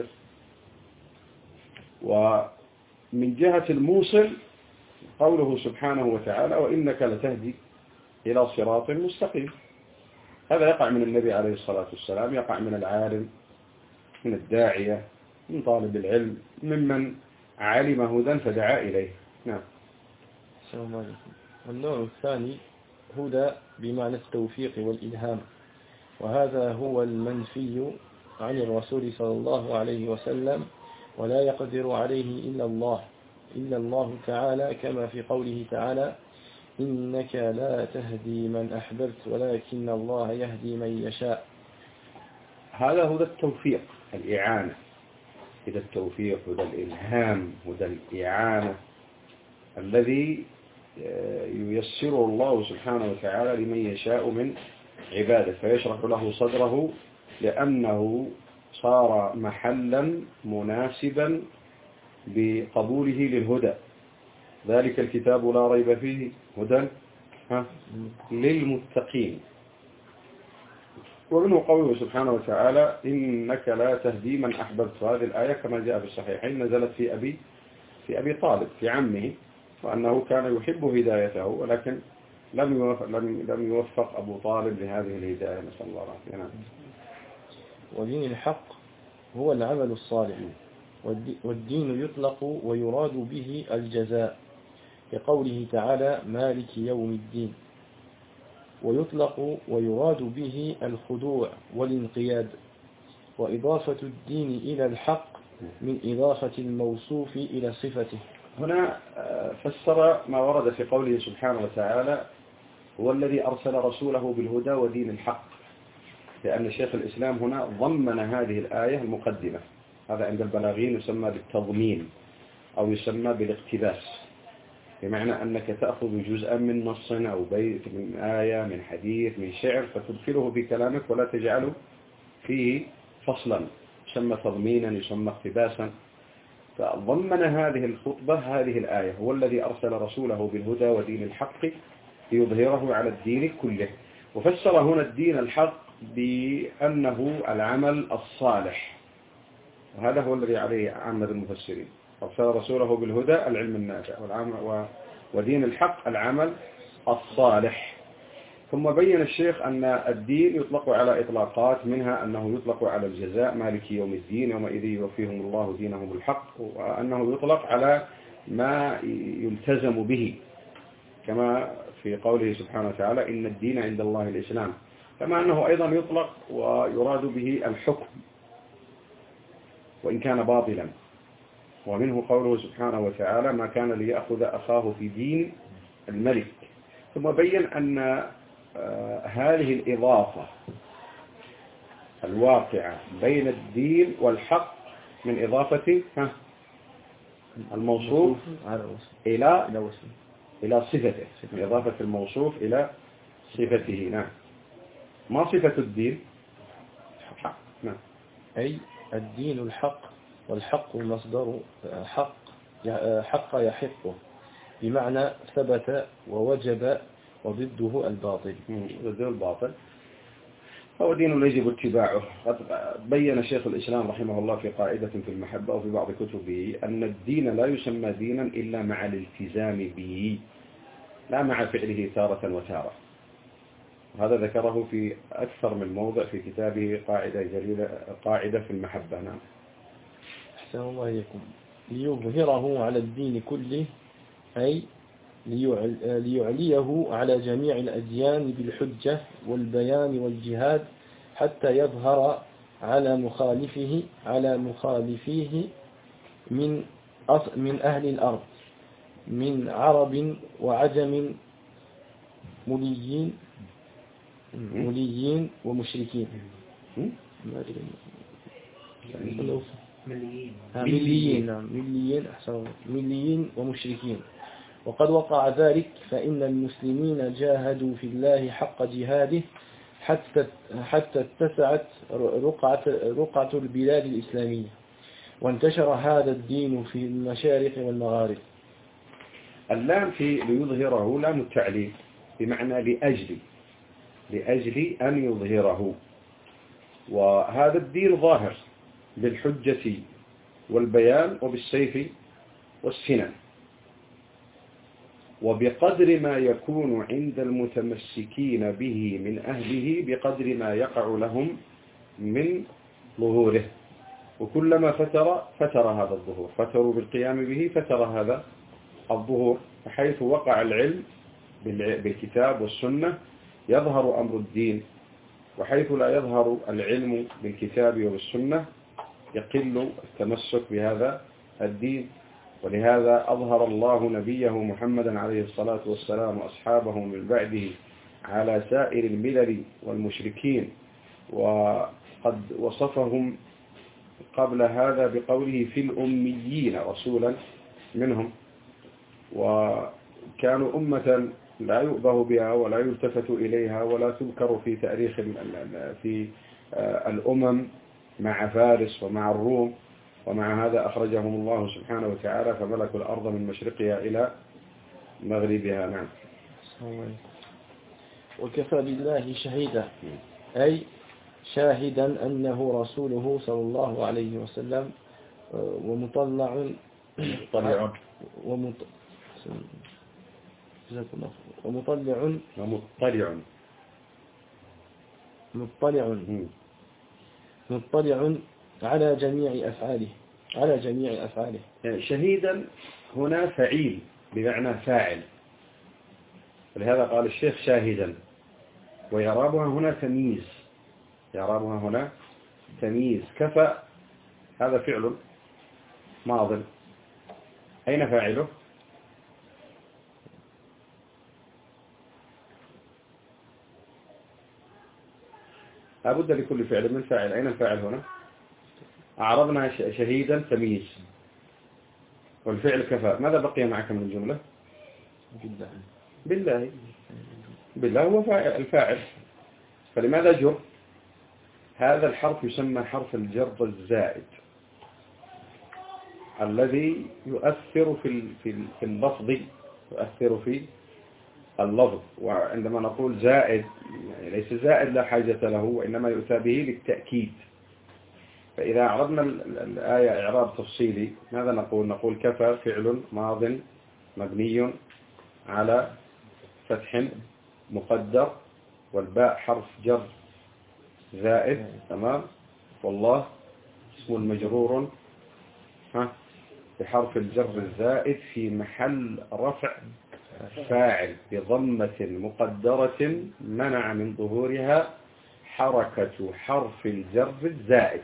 ومن جهة الموصل قوله سبحانه وتعالى: وإنك لتهدي إلى صراط مستقيم. هذا يقع من النبي عليه الصلاة والسلام، يقع من العالم، من الداعية، من طالب العلم، ممن علم هدى فدعا إليه. نعم. السلام عليكم. النوع الثاني هدى بمعنى التوفيق والإلهام، وهذا هو المنفي عن الرسول صلى الله عليه وسلم، ولا يقدر عليه إلا الله إلا الله تعالى، كما في قوله تعالى: إنك لا تهدي من أحببت ولكن الله يهدي من يشاء. هذا هدى التوفيق، الإعانة، هدى التوفيق، هدى الإلهام، هدى الإعانة، الذي ييسره الله سبحانه وتعالى لمن يشاء من عباده، فيشرح له صدره لأنه صار محلا مناسبا بقبوله للهدى. ذلك الكتاب لا ريب فيه هدى للمتقين. ومنه قوله سبحانه وتعالى: إنك لا تهدي من أحببت. هذه الآية كما جاء في الصحيحين نزلت في أبي في أبي طالب، في عمه، وأنه كان يحب هدايته، ولكن لم يوفق, لم لم يوفق أبو طالب لهذه الهداية، نسأل الله العافية. ودين الحق هو العمل الصالح، والدين يطلق ويراد به الجزاء، كقوله تعالى: مالك يوم الدين. ويطلق ويراد به الخضوع والانقياد، وإضافة الدين إلى الحق من إضافة الموصوف إلى صفته. هنا فسر ما ورد في قوله سبحانه وتعالى: هو الذي أرسل رسوله بالهدى ودين الحق، لأن شيخ الإسلام هنا ضمن هذه الآية المقدمة. هذا عند البلاغين يسمى بالتضمين أو يسمى بالاقتباس، بمعنى أنك تأخذ جزءا من نص أو بيت من آية من حديث من شعر فتدخله في كلامك ولا تجعله فيه فصلا، يسمى تضمينا، يسمى اقتباسا. فضمن هذه الخطبة هذه الآية: هو الذي أرسل رسوله بالهدى ودين الحق ليظهره على الدين كله. وفسر هنا الدين الحق بأنه العمل الصالح، وهذا هو الذي عليه عامة المفسرين. أرسل رسوله بالهدى العلم النافع ودين الحق العمل الصالح. ثم بين الشيخ أن الدين يطلق على إطلاقات، منها أنه يطلق على الجزاء مالك يوم الدين يومئذ يوفيهم الله دينهم الحق، وأنه يطلق على ما يلتزم به كما في قوله سبحانه وتعالى إن الدين عند الله الإسلام، كما أنه أيضا يطلق ويراد به الحكم وإن كان باطلا. ومنه قوله سبحانه وتعالى ما كان ليأخذ أخاه في دين الملك. ثم بين أن هذه الإضافة الواقعة بين الدين والحق من إضافة الموصوف إلى إلى صفته، من إضافة الموصوف إلى صفته. نعم. ما صفة الدين؟ حق. نعم. أي الدين الحق، والحق مصدر حق حق يحقه، بمعنى ثبت ووجب، وضده الباطل. ضده الباطل هو دين يجب اتباعه. قد بين شيخ الإسلام رحمه الله في قاعدة في المحبة وفي بعض كتبه أن الدين لا يسمى دينا إلا مع الالتزام به، لا مع فعله تارة وتارة. هذا ذكره في أكثر من موضع في كتابه قاعدة جليلة، قاعدة في المحبة. نعم. أحسن الله إليكم. ليظهره على الدين كله، أي ليعليه على جميع الأديان بالحجة والبيان والجهاد، حتى يظهر على مخالفه على مخالفيه من من أهل الأرض، من عرب وعجم، مليين مليين ومشركين. مليين نعم مليين أحسن مليين ومشركين. وقد وقع ذلك، فإن المسلمين جاهدوا في الله حق جهاده حتى حتى اتسعت رقعة رقعة البلاد الإسلامية، وانتشر هذا الدين في المشارق والمغارب. اللام في ليظهره لام التعليل، بمعنى لأجل لأجل أن يظهره. وهذا الدين ظاهر بالحجة والبيان وبالسيف والسنن، وبقدر ما يكون عند المتمسكين به من أهله بقدر ما يقع لهم من ظهوره. وكلما فتر فتر هذا الظهور، فتروا بالقيام به فتر هذا الظهور. حيث وقع العلم بالكتاب والسنة يظهر أمر الدين، وحيث لا يظهر العلم بالكتاب وبالسنة يقل التمسك بهذا الدين. ولهذا أظهر الله نبيه محمدا عليه الصلاة والسلام وأصحابه من بعده على سائر الملل والمشركين، وقد وصفهم قبل هذا بقوله في الأميين رسولا منهم، وكانوا أمة لا يؤبه بها ولا يلتفت إليها ولا تذكر في تاريخ في الأمم مع فارس ومع الروم. ومع هذا أخرجهم الله سبحانه وتعالى فملكوا الأرض من مشرقها إلى مغربها. نعم. وكفى بالله شهيدا، أي شاهدا أنه رسوله صلى الله عليه وسلم، ومطلع مطلع ومطلع ومطلع مطلع مطلع على جميع أفعاله على جميع أفعاله. يعني شهيدا هنا فعيل بمعنى فاعل، ولهذا قال الشيخ شاهدا. ويرابها هنا تمييز، يرابها هنا تمييز. كفى هذا فعل ماض، أين فاعله؟ لابد لكل فعل من فاعل. أين الفاعل هنا؟ أعرضنا شهيدا تمييز، والفعل كفى. ماذا بقي معك من الجملة؟ بالله بالله بالله هو الفاعل. فلماذا جر؟ هذا الحرف يسمى حرف الجر الزائد، الذي يؤثر في في اللفظ، يؤثر في اللفظ. وعندما نقول زائد يعني ليس زائد لا حاجة له، وإنما يؤتى به للتأكيد. فإذا أعربنا الآية إعراب تفصيلي ماذا نقول؟ نقول كفى فعل ماض مبني على فتح مقدر والباء حرف جر زائد، تمام، والله اسم المجرور ها بحرف الجر الزائد في محل رفع فاعل بضمة مقدرة منع من ظهورها حركة حرف الجر الزائد،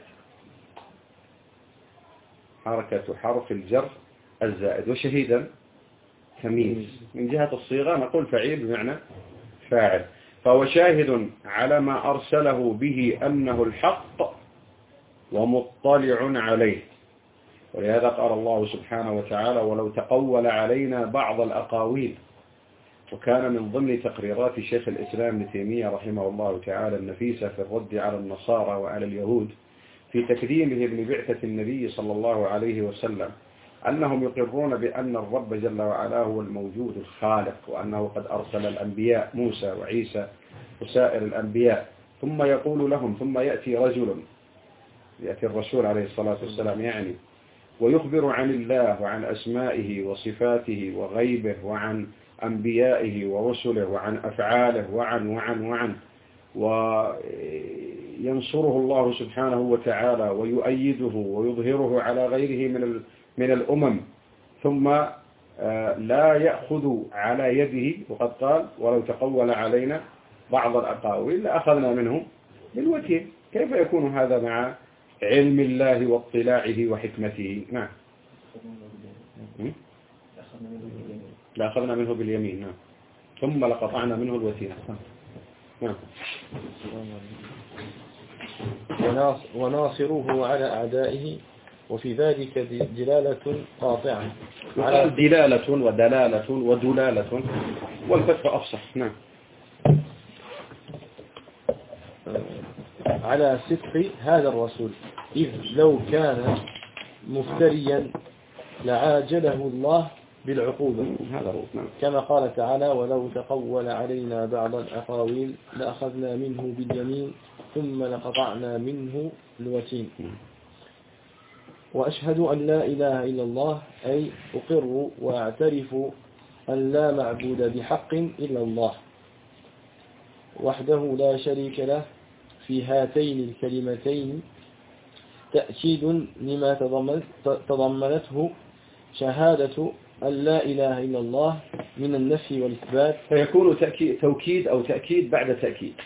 حركة حرف الجر الزائد. وشهيدا تمييز من جهة الصيغة نقول فعيل بمعنى فاعل، فهو شاهد على ما أرسله به أنه الحق ومطلع عليه. ولهذا قال الله سبحانه وتعالى ولو تقول علينا بعض الأقاويل. وكان من ضمن تقريرات شيخ الإسلام ابن تيمية رحمه الله تعالى النفيسة في الرد على النصارى وعلى اليهود في تكريمه لبعثة النبي صلى الله عليه وسلم أنهم يقرون بأن الرب جل وعلا هو الموجود الخالق، وأنه قد أرسل الأنبياء موسى وعيسى وسائر الأنبياء، ثم يقول لهم ثم يأتي رجل، يأتي الرسول عليه الصلاة والسلام يعني، ويخبر عن الله وعن أسمائه وصفاته وغيبه وعن أنبيائه ورسله وعن أفعاله وعن وعن وعن وينصره الله سبحانه وتعالى ويؤيده ويظهره على غيره من من الأمم، ثم لا يأخذ على يده. وقد قال ولو تقول علينا بعض الأقاويل لأخذنا منه بالوتين. كيف يكون هذا مع علم الله واطلاعه وحكمته؟ نعم، لا أخذنا منه باليمين، نعم، ثم لقطعنا منه الوتين. نعم. وناصره على أعدائه، وفي ذلك دلالة قاطعة على دلالة ودلالة ودلالة والفتح أفصح. نعم. على صدق هذا الرسول، إذ لو كان مفتريا لعاجله الله بالعقوبة، كما قال تعالى ولو تقول علينا بعض الأقاويل لأخذنا منه باليمين ثم لقطعنا منه الوتين. وأشهد أن لا إله إلا الله، أي أقر وأعترف أن لا معبود بحق إلا الله وحده لا شريك له في هاتين الكلمتين، تأكيد لما تضمنته شهادة أن لا إله إلا الله من النفي والإثبات. فيكون توكيد أو تأكيد بعد تأكيد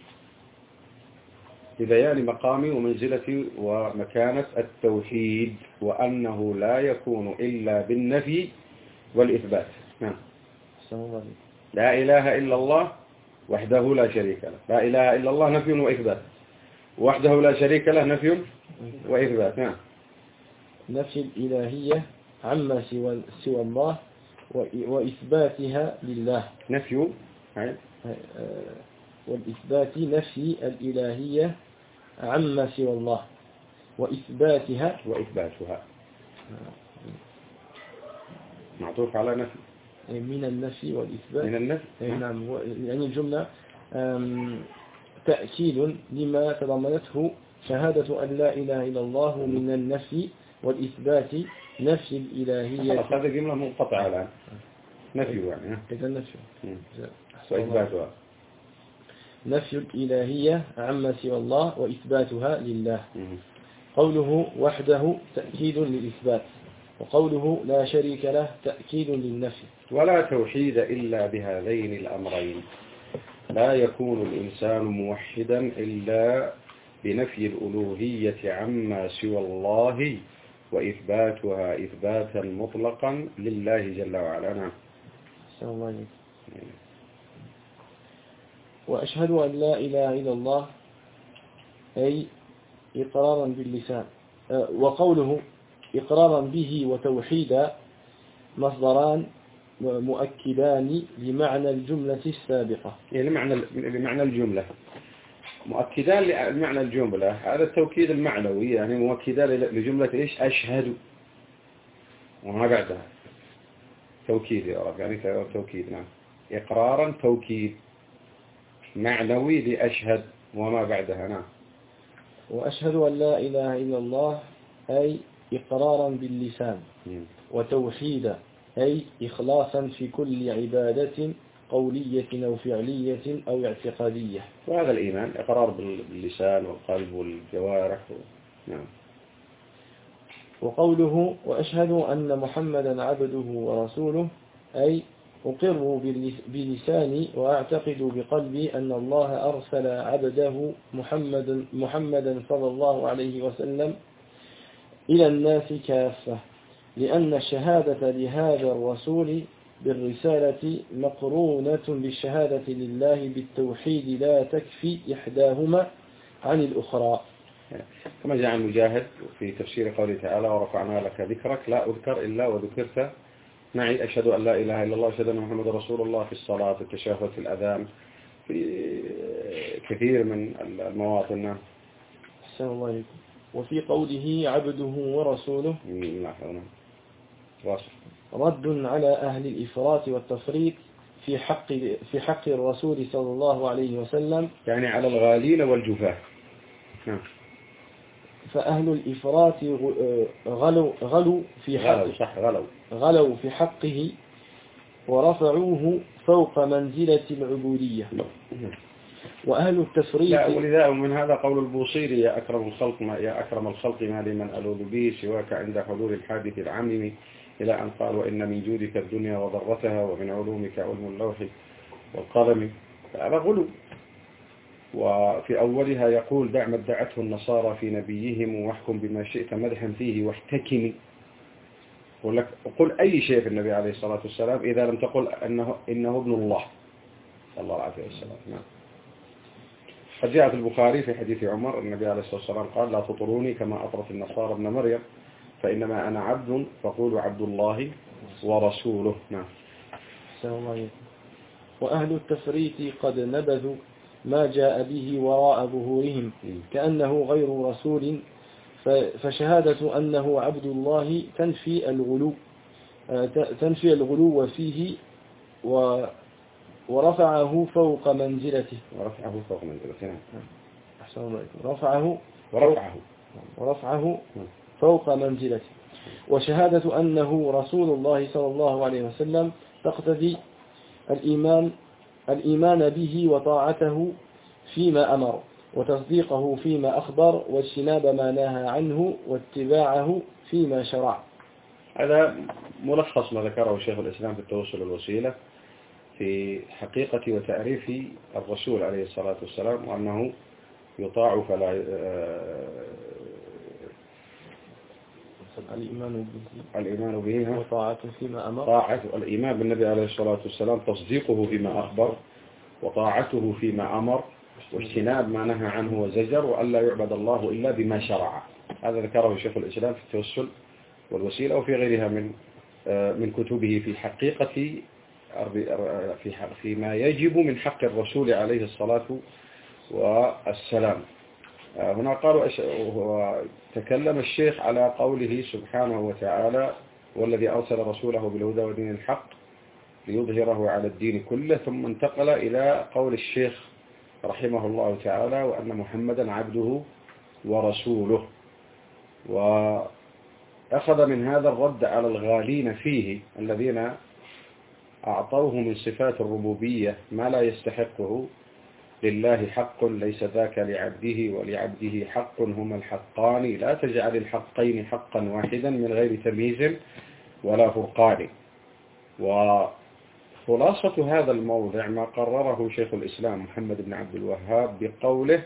لبيان مقام ومنزلة ومكانة التوحيد، وأنه لا يكون إلا بالنفي والإثبات. نعم. لا إله إلا الله وحده لا شريك له، لا إله إلا الله نفي وإثبات، وحده لا شريك له نفي وإثبات. نعم. نفي الإلهية عما سوى, سوى الله وإثباتها لله. نفي والإثبات نفي الإلهية عما سوى الله وإثباتها وإثباتها معطوف على نفي من النفي والإثبات. من النفي. نعم. يعني الجملة تأكيد لما تضمنته شهادة أن لا إله إلا الله من النفي والإثبات نفي الإلهية. هذا جملة منقطعة الآن، نفي يعني. إذا نفي وإثباتها نفي الإلهية عما سوى الله وإثباتها لله. قوله وحده تأكيد للإثبات، وقوله لا شريك له تأكيد للنفي. ولا توحيد إلا بهذين الأمرين، لا يكون الإنسان موحدا إلا بنفي الألوهية عما سوى الله وإثباتها إثباتا مطلقا لله جل وعلا. نعم. السلام الله عليكم. وأشهد أن لا إله إلا الله، أي إقرارا باللسان. وقوله إقرارا به وتوحيدا مصدران مؤكدان لمعنى الجملة السابقة. يعني لمعنى لمعنى الجملة مؤكدان لمعنى الجملة، هذا التوكيد المعنوي، يعني مؤكدان لجملة إيش؟ أشهد وما بعدها توكيد يا رب، يعني توكيد. نعم. إقرارا توكيد معنوي لأشهد وما بعدها. نعم. وأشهد أن لا إله إلا الله أي إقرارا باللسان، وتوحيدا أي إخلاصا في كل عبادة قولية أو فعلية أو اعتقادية. وهذا الإيمان إقرار باللسان والقلب والجوارح. نعم. وقوله وأشهد أن محمدا عبده ورسوله أي أقر بلساني وأعتقد بقلبي أن الله أرسل عبده محمد محمدا صلى الله عليه وسلم إلى الناس كافة، لأن الشهادة لهذا الرسول بالرسالة مقرونة بالشهادة لله بالتوحيد لا تكفي إحداهما عن الأخرى. كما جاء عن مجاهد في تفسير قوله تعالى ورفعنا لك ذكرك لا أذكر إلا وذكرت معي، أشهد أن لا إله إلا الله أشهد أن محمد رسول الله في الصلاة في التشهد في الأذان في كثير من المواطن. السلام الله عليكم. وفي قوله عبده ورسوله رد على أهل الإفراط والتفريط في حق في حق الرسول صلى الله عليه وسلم، يعني على الغالين والجفاة. فأهل الإفراط غلوا غلوا في حقه صح غلوا غلوا في حقه ورفعوه فوق منزلة العبودية. وأهل التفريط لا، ولذا من هذا قول البوصيري يا أكرم الخلق ما يا أكرم الخلق ما لمن ألوذ به سواك عند حضور الحادث العمم، إلى أن قال وإن من جودك الدنيا وضرتها ومن علومك علم اللوح والقلم. هذا غلو. وفي أولها يقول دع ما ادعته النصارى في نبيهم واحكم بما شئت مدحا فيه واحتكمي. يقول لك قل أي شيء في النبي عليه الصلاة والسلام إذا لم تقل أنه إنه ابن الله صلى الله عليه وسلم. نعم. قد جاء في البخاري في حديث عمر النبي عليه الصلاة والسلام قال لا تطروني كما أطرت النصارى ابن مريم فإنما أنا عبد فقولوا عبد الله ورسوله. نعم. السلام عليكم. وأهل التفريط قد نبذوا ما جاء به وراء ظهورهم كأنه غير رسول، فشهادة أنه عبد الله تنفي الغلو تنفي الغلو فيه ورفعه فوق منزلته ورفعه فوق منزلته. أحسن الله عليكم. رفعه ورفعه ورفعه فوق منزلته. وشهادة أنه رسول الله صلى الله عليه وسلم تقتضي الإيمان الإيمان به وطاعته فيما أمر وتصديقه فيما أخبر واجتناب ما نهى عنه واتباعه فيما شرع. هذا ملخص ما ذكره شيخ الإسلام في التوسل والوسيلة في حقيقة وتعريف الرسول عليه الصلاة والسلام، وأنه يطاع فلا الإيمان به الإيمان به وطاعته فيما أمر. طاعة الإيمان بالنبي عليه الصلاة والسلام تصديقه فيما أخبر وطاعته فيما أمر واجتناب ما نهى عنه وزجر، وألا يعبد الله إلا بما شرع. هذا ذكره شيخ الإسلام في التوسل والوسيلة وفي غيرها من من كتبه في حقيقة في فيما يجب من حق الرسول عليه الصلاة والسلام. هنا قالوا وتكلم الشيخ على قوله سبحانه وتعالى والذي أرسل رسوله بالهدى ودين الحق ليظهره على الدين كله، ثم انتقل إلى قول الشيخ رحمه الله تعالى وأن محمدا عبده ورسوله، وأخذ من هذا الرد على الغالين فيه الذين أعطوه من صفات الربوبية ما لا يستحقه. لله حق ليس ذاك لعبده ولعبده حق هما الحقان لا تجعل الحقين حقا واحدا من غير تمييز ولا فرقان. وخلاصة هذا الموضع ما قرره شيخ الإسلام محمد بن عبد الوهاب بقوله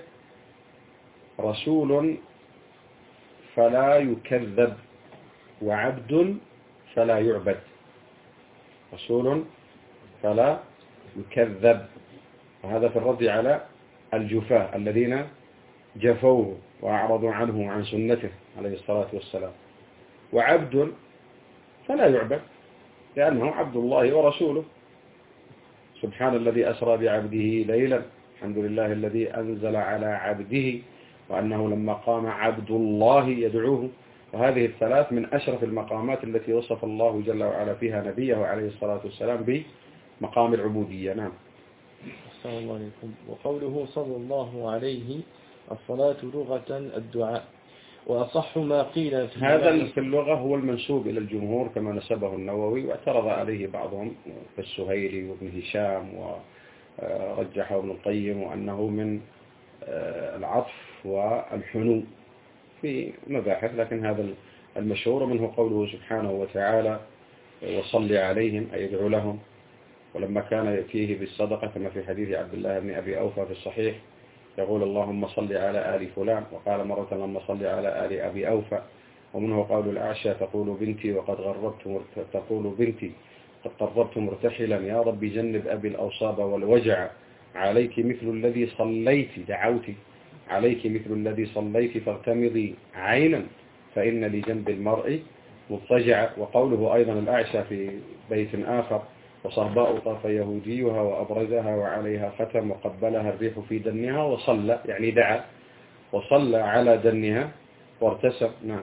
رسول فلا يكذب وعبد فلا يعبد. رسول فلا يكذب، وهذا في الرد على الجفاة الذين جفوه وأعرضوا عنه عن سنته عليه الصلاة والسلام. وعبد فلا يعبد لأنه عبد الله ورسوله. سبحان الذي أسرى بعبده ليلا، الحمد لله الذي أنزل على عبده، وأنه لما قام عبد الله يدعوه. وهذه الثلاث من أشرف المقامات التي وصف الله جل وعلا فيها نبيه عليه الصلاة والسلام بمقام العبودية. نعم. السلام عليكم. وقوله صلى الله عليه الصلاة لغة الدعاء، وأصح ما قيل في هذا في اللغة هو المنسوب إلى الجمهور كما نسبه النووي، واعترض عليه بعضهم كالسهيلي وابن هشام، ورجحه ابن القيم وأنه من العطف والحنو في مباحث، لكن هذا المشهور منه قوله سبحانه وتعالى وصل عليهم أي يدعو لهم. ولما كان يأتيه بالصدقة كما في حديث عبد الله بن أبي أوفى في الصحيح يقول اللهم صل على آل فلان، وقال مرة اللهم صل على آل أبي أوفى. ومنه قول الأعشى تقول بنتي وقد غربت تقول بنتي قد قربت مرتحلا يا رب جنب أبي الأوصاب والوجع، عليك مثل الذي صليت دعوتي عليك مثل الذي صليت فاغتمضي عينا فإن لجنب المرء مضطجع. وقوله أيضا الأعشى في بيت آخر وصهباء طاف يهوديها وأبرزها وعليها ختم وقبلها الريح في دنها وصلى يعني دعا وصلى على دنها وارتسم. نعم.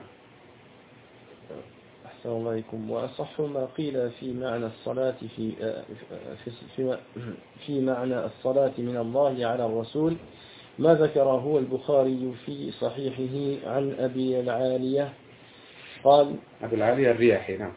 أحسن الله عليكم. وأصح ما قيل في معنى الصلاة في في في معنى الصلاة من الله على الرسول ما ذكره البخاري في صحيحه عن أبي العالية قال أبي العالية الرياحي. نعم.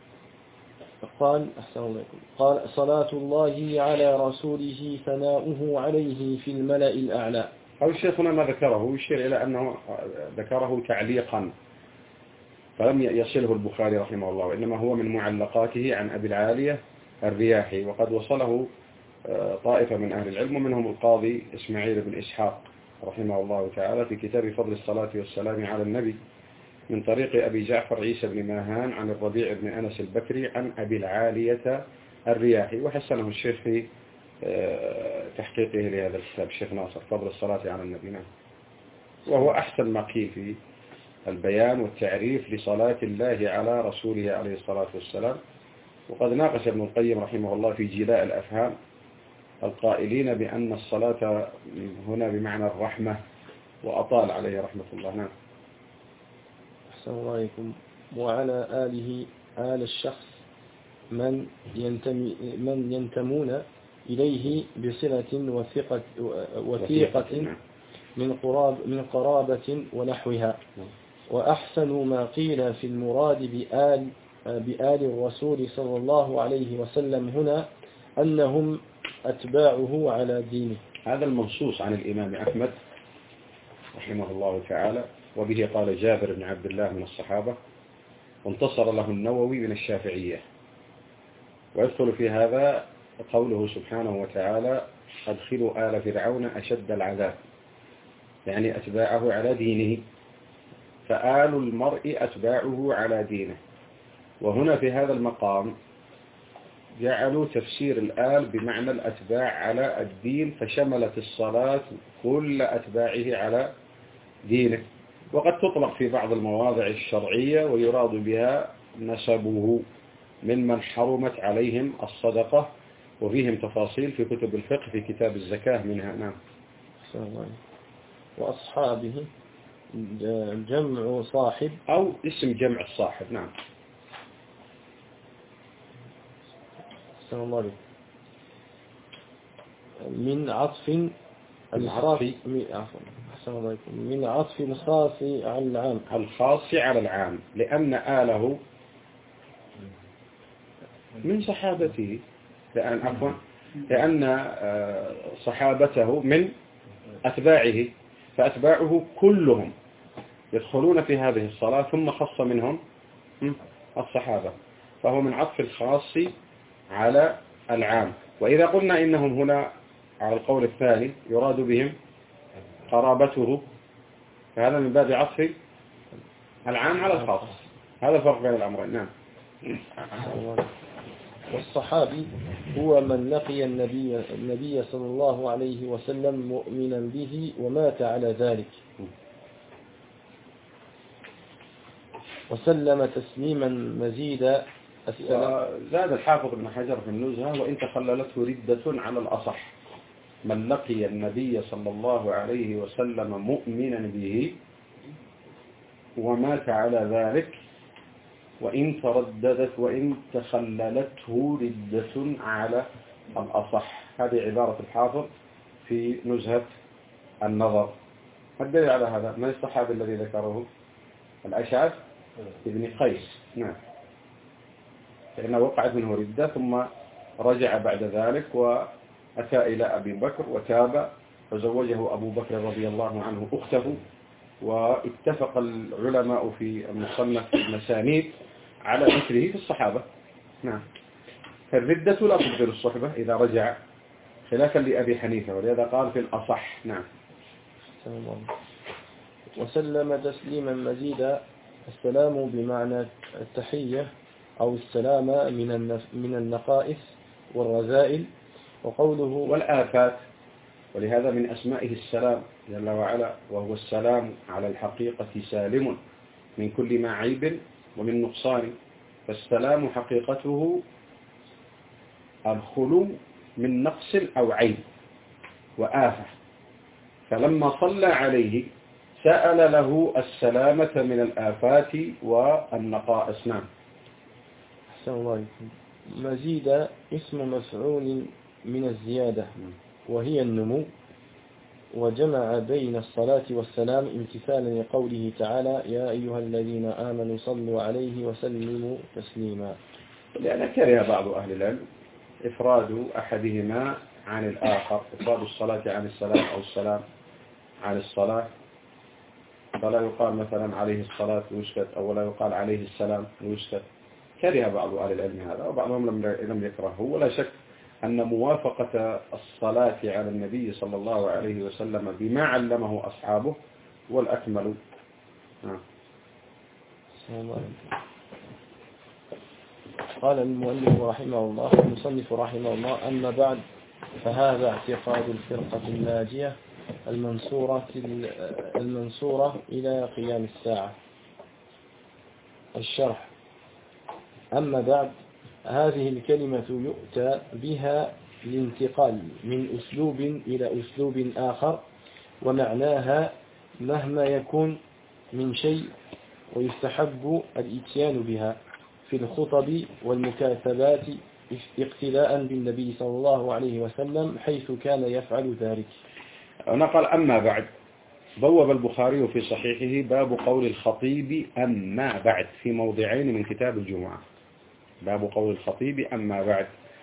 قال أحسن الله عليكم قال صلاة الله على رسوله ثناؤه عليه في الملأ الأعلى. أو الشيخ هنا ما ذكره يشير إلى أنه ذكره تعليقا فلم يصله البخاري رحمه الله، وإنما هو من معلقاته عن أبي العالية الرياحي، وقد وصله طائفة من أهل العلم ومنهم القاضي إسماعيل بن إسحاق رحمه الله تعالى في كتاب فضل الصلاة والسلام على النبي من طريق أبي جعفر عيسى بن ماهان عن الربيع بن أنس البكري عن أبي العالية الرياحي، وحسنه الشيخ في تحقيقه لهذا الكتاب الشيخ ناصر فضل الصلاة على النبي. نعم. وهو أحسن ما قيل في البيان والتعريف لصلاة الله على رسوله عليه الصلاة والسلام. وقد ناقش ابن القيم رحمه الله في جلاء الأفهام القائلين بأن الصلاة هنا بمعنى الرحمة، وأطال عليه رحمة الله. نعم. أحسن الله عليكم. وعلى آله آل الشخص من ينتمي من ينتمون إليه بصلة وثقة وثيقة من قراب من قرابة ونحوها. وأحسن ما قيل في المراد بآل بآل الرسول صلى الله عليه وسلم هنا أنهم أتباعه على دينه. هذا المنصوص عن الإمام أحمد رحمه الله تعالى، وبه قال جابر بن عبد الله من الصحابة، وانتصر له النووي من الشافعية. ويدخل في هذا قوله سبحانه وتعالى أدخلوا آل فرعون أشد العذاب، يعني أتباعه على دينه، فآل المرء أتباعه على دينه. وهنا في هذا المقام جعلوا تفسير الآل بمعنى الأتباع على الدين، فشملت الصلاة كل أتباعه على دينه. وقد تطلق في بعض المواضع الشرعية ويراد بها نسبه ممن حرمت عليهم الصدقة، وفيهم تفاصيل في كتب الفقه في كتاب الزكاة منها. نعم. وأصحابه جمع صاحب أو اسم جمع الصاحب. نعم. من عطف الخاص من عطف الخاص على العام الخاص على العام، لأن آله من صحابته، لأن عفوا لأن صحابته من أتباعه، فأتباعه كلهم يدخلون في هذه الصلاة، ثم خص منهم الصحابة، فهو من عطف الخاص على العام. وإذا قلنا إنهم هنا على القول الثاني يراد بهم قرابته، فهذا من باب عطف العام على الخاص. هذا فرق بين الأمرين. نعم. والصحابي هو من لقي النبي النبي صلى الله عليه وسلم مؤمنا به ومات على ذلك وسلم تسليما مزيدا. وزاد الحافظ ابن حجر في النزهة وإن تخللته ردة على الأصح من لقي النبي صلى الله عليه وسلم مؤمنا به ومات على ذلك وإن ترددت وإن تخللته ردة على الأصح. هذه عبارة الحافظ في نزهة النظر. الدليل على هذا من الصحابي الذي ذكره؟ الأشعث ابن قيس. نعم، لأنه وقعت منه ردة ثم رجع بعد ذلك وأتى إلى أبي بكر وتاب فزوجه أبو بكر رضي الله عنه أخته. واتفق العلماء في المصنف المسانيد على ذكره في الصحابة. نعم، فالردة لا تبطل الصحبة إذا رجع، خلافا لأبي حنيفة، ولهذا قال في الأصح. نعم. وسلم تسليما مزيدا. السلام بمعنى التحية أو السلامة من من النقائص والرذائل، وقوله والآفات، ولهذا من أسمائه السلام جل وعلا، وهو السلام على الحقيقة سالم من كل ما عيب ومن نقصان. فالسلام حقيقته الخلو من نقص أو عيب وآفة، فلما صلى عليه سأل له السلامة من الآفات والنقائص. نعم. أحسن الله عليكم. مزيد اسم مفعول من الزيادة وهي النمو، وجمع بين الصلاة والسلام امتثالا لقوله تعالى يا أيها الذين آمنوا صلوا عليه وسلموا تسليما. لأن كره بعض أهل العلم إفراد أحدهما عن الآخر، إفراد الصلاة عن السلام أو السلام عن الصلاة، فلا يقال مثلا عليه الصلاة ويسكت، أو لا يقال عليه السلام ويسكت. كره بعض أهل العلم هذا، وبعضهم لم يكرهه. ولا شك أن موافقة الصلاة على النبي صلى الله عليه وسلم بما علمه أصحابه هو الأكمل. آه. قال المؤلف رحمه الله المصنف رحمه الله أما بعد، فهذا اعتقاد الفرقة الناجية المنصورة المنصورة إلى قيام الساعة. الشرح. أما بعد، هذه الكلمة يؤتى بها للانتقال من أسلوب إلى أسلوب آخر، ومعناها مهما يكون من شيء، ويستحب الإتيان بها في الخطب والمكاتبات اقتداء بالنبي صلى الله عليه وسلم حيث كان يفعل ذلك. نقل أما بعد. بوب البخاري في صحيحه باب قول الخطيب أما بعد في موضعين من كتاب الجمعة. باب قول الخطيب أما بعد.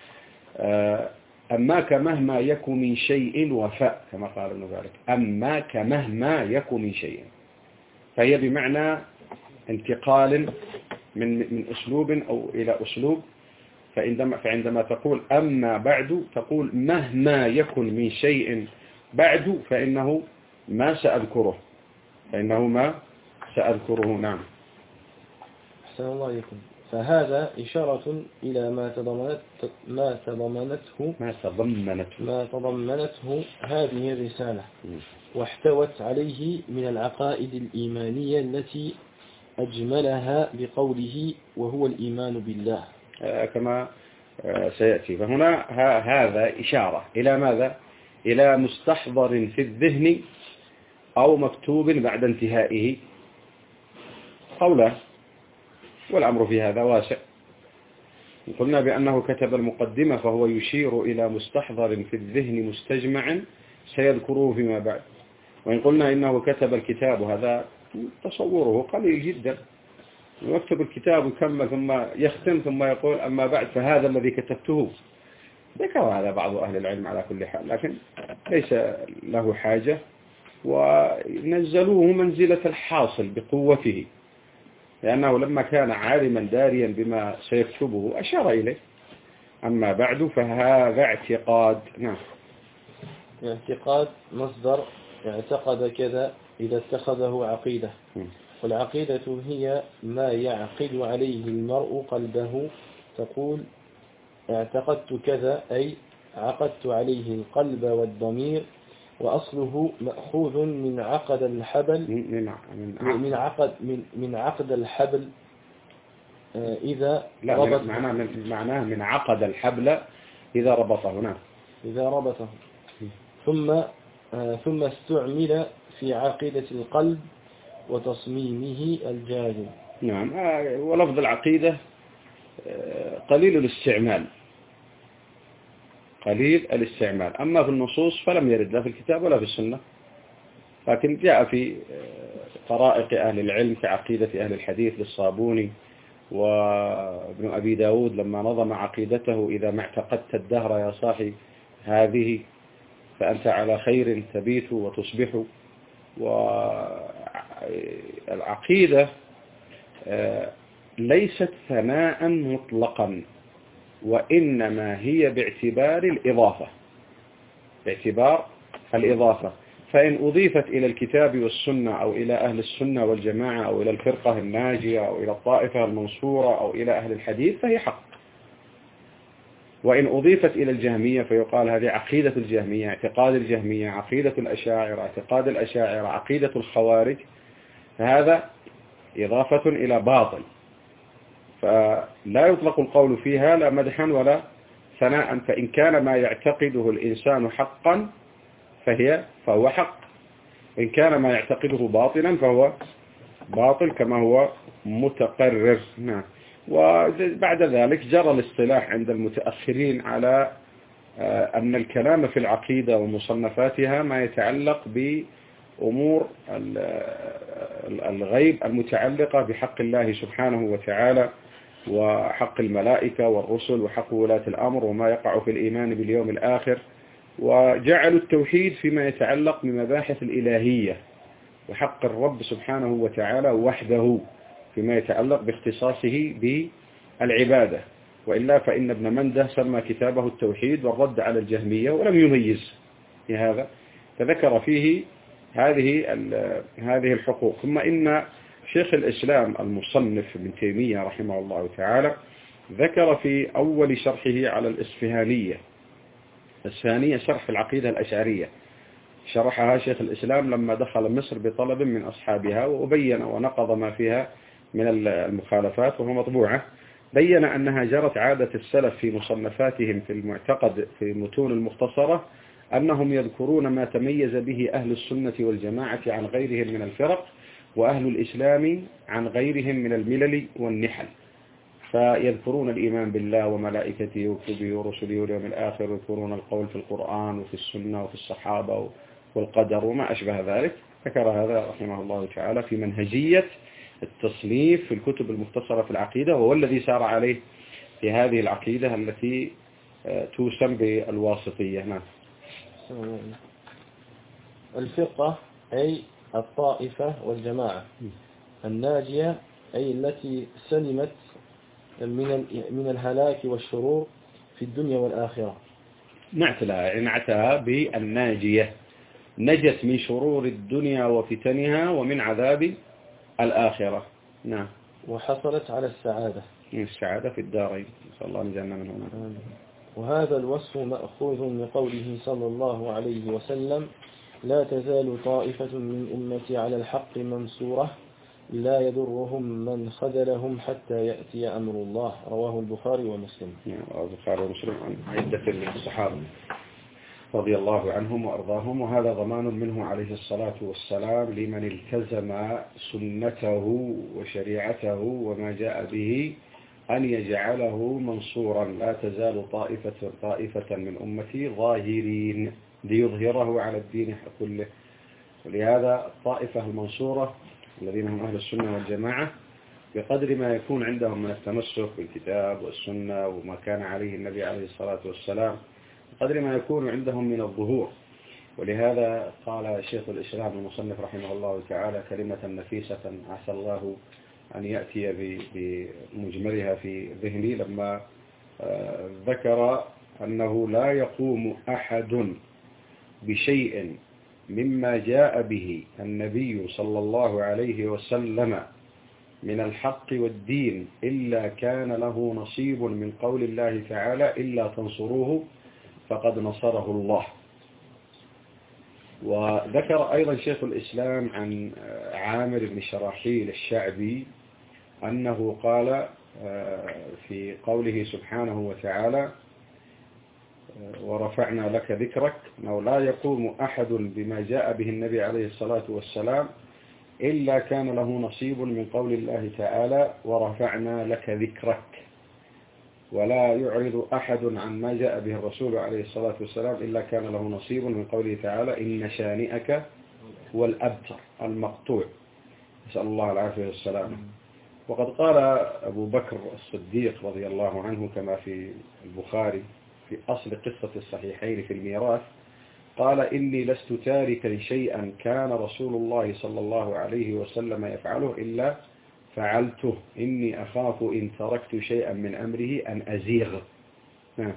أماك مهما يكن من شيء وفاء كما قال ابن مالك. أماك مهما يكن من شيء، فهي بمعنى انتقال من من أسلوب أو إلى أسلوب. فعندما فعندما تقول أما بعد تقول مهما يكن من شيء بعد فإنه ما سأذكره فإنه ما سأذكره. نعم. أحسن الله عليكم. فهذا إشارة إلى ما تضمنت ما تضمنته ما تضمنته ما تضمنته هذه الرسالة، واحتوت عليه من العقائد الإيمانية التي أجملها بقوله وهو الإيمان بالله كما سيأتي. فهنا هذا إشارة إلى ماذا؟ إلى مستحضر في الذهن أو مكتوب بعد انتهائه قولا، والأمر في هذا واسع. قلنا بأنه كتب المقدمة فهو يشير إلى مستحضر في الذهن مستجمع سيذكره فيما بعد. وإن قلنا إنه كتب الكتاب هذا تصوره قليل جدا، يكتب الكتاب ويكمل ثم يختم ثم يقول أما بعد فهذا الذي كتبته. ذكر هذا بعض أهل العلم على كل حال، لكن ليس له حاجة، ونزلوه منزلة الحاصل بقوته، لأنه لما كان عالما داريا بما سيكتبه أشار إليه. أما بعد فهذا اعتقاد. نعم. اعتقاد مصدر اعتقد كذا إذا اتخذه عقيدة، والعقيدة هي ما يعقد عليه المرء قلبه. تقول اعتقدت كذا أي عقدت عليه القلب والضمير، وأصله مأخوذ من عقد الحبل من عقد من من عقد الحبل إذا لا ربط. معناه من معناه من عقد الحبل إذا ربطه. نعم. إذا ربطه. ثم ثم استعمل في عقيدة القلب وتصميمه الجازم. نعم. ولفظ العقيدة قليل الاستعمال قليل الاستعمال أما في النصوص فلم يرد لا في الكتاب ولا في السنة. لكن جاء في طرائق أهل العلم كعقيدة أهل الحديث للصابوني وابن أبي داود لما نظم عقيدته: إذا ما اعتقدت الدهر يا صاحي هذه فأنت على خير تبيت وتصبح. والعقيدة ليست ثناء مطلقا، وإنما هي باعتبار الإضافة، باعتبار الإضافة. فإن أضيفت إلى الكتاب والسنة أو إلى أهل السنة والجماعة أو إلى الفرقة الناجية أو إلى الطائفة المنصورة أو إلى أهل الحديث فهي حق. وإن أضيفت إلى الجهمية فيقال هذه عقيدة الجهمية، اعتقاد الجهمية، عقيدة الأشاعرة، اعتقاد الأشاعرة، عقيدة الخوارج، فهذا إضافة إلى باطل، فلا يطلق القول فيها لا مدحا ولا ثناء. فإن كان ما يعتقده الإنسان حقا فهي فهو حق، إن كان ما يعتقده باطلا فهو باطل كما هو متقرر. نعم. وبعد ذلك جرى الاصطلاح عند المتأخرين على أن الكلام في العقيدة ومصنفاتها ما يتعلق بأمور الغيب المتعلقة بحق الله سبحانه وتعالى وحق الملائكة والرسل وحق ولاة الأمر وما يقع في الإيمان باليوم الآخر، وجعلوا التوحيد فيما يتعلق بمباحث الإلهية وحق الرب سبحانه وتعالى وحده فيما يتعلق باختصاصه بالعبادة. وإلا فإن ابن منده سمى كتابه التوحيد والرد على الجهمية ولم يميز في هذا، فذكر فيه هذه هذه الحقوق. ثم إن شيخ الإسلام المصنف ابن تيمية رحمه الله تعالى ذكر في أول شرحه على الإصفهانية، الثانية شرح العقيدة الأشعرية، شرحها شيخ الإسلام لما دخل مصر بطلب من أصحابها وبين ونقض ما فيها من المخالفات وهو مطبوعة. بين أنها جرت عادة السلف في مصنفاتهم في المعتقد في المتون المختصرة أنهم يذكرون ما تميز به أهل السنة والجماعة عن غيرهم من الفرق، وأهل الإسلام عن غيرهم من الملل والنحل. فيذكرون الإيمان بالله وملائكته وكتبه ورسله واليوم الآخر، يذكرون القول في القرآن وفي السنة وفي الصحابة والقدر وما أشبه ذلك. ذكر هذا رحمه الله تعالى في منهجية التصنيف في الكتب المختصرة في العقيدة، وهو الذي سار عليه في هذه العقيدة التي توسم بالواسطية. نعم. الفرقة أي الطائفة والجماعة، الناجية أي التي سلمت من من الهلاك والشرور في الدنيا والآخرة. نعتها نعتها بالناجية، نجت من شرور الدنيا وفتنها ومن عذاب الآخرة. نعم. وحصلت على السعادة، السعادة في الدارين، نسأل الله أن يجعلنا منهم. وهذا الوصف مأخوذ من قوله صلى الله عليه وسلم: لا تزال طائفة من أمتي على الحق منصورة لا يضرهم من خذلهم حتى يأتي أمر الله. رواه البخاري ومسلم. البخاري ومسلم عن عدة من الصحابة رضي الله عنهم وأرضاهم، وهذا ضمان منه عليه الصلاة والسلام لمن التزم سنته وشريعته وما جاء به أن يجعله منصورا. لا تزال طائفة طائفة من أمتي ظاهرين ليظهره على الدين كله. ولهذا الطائفة المنصورة الذين هم أهل السنة والجماعة بقدر ما يكون عندهم من التمسك بالكتاب والسنة وما كان عليه النبي عليه الصلاة والسلام، بقدر ما يكون عندهم من الظهور. ولهذا قال شيخ الإسلام المصنف رحمه الله تعالى كلمة نفيسة عسى الله أن يأتي بمجملها في ذهني لما ذكر أنه لا يقوم أحد بشيء مما جاء به النبي صلى الله عليه وسلم من الحق والدين إلا كان له نصيب من قول الله تعالى: إلا تنصروه فقد نصره الله. وذكر أيضا شيخ الإسلام عن عامر بن شراحيل الشعبي أنه قال في قوله سبحانه وتعالى: ورفعنا لك ذكرك، أنه لا يقوم أحد بما جاء به النبي عليه الصلاة والسلام إلا كان له نصيب من قول الله تعالى: ورفعنا لك ذكرك. ولا يعرض أحد عن ما جاء به الرسول عليه الصلاة والسلام إلا كان له نصيب من قوله تعالى: إن شانئك والأبتر المقطوع، نسأل الله العافية والسلامة. وقد قال أبو بكر الصديق رضي الله عنه كما في البخاري في أصل قصة الصحيحين في الميراث، قال إني لست تاركا شيئا كان رسول الله صلى الله عليه وسلم يفعله إلا فعلته، إني أخاف إن تركت شيئا من أمره أن أزيغ. نعم.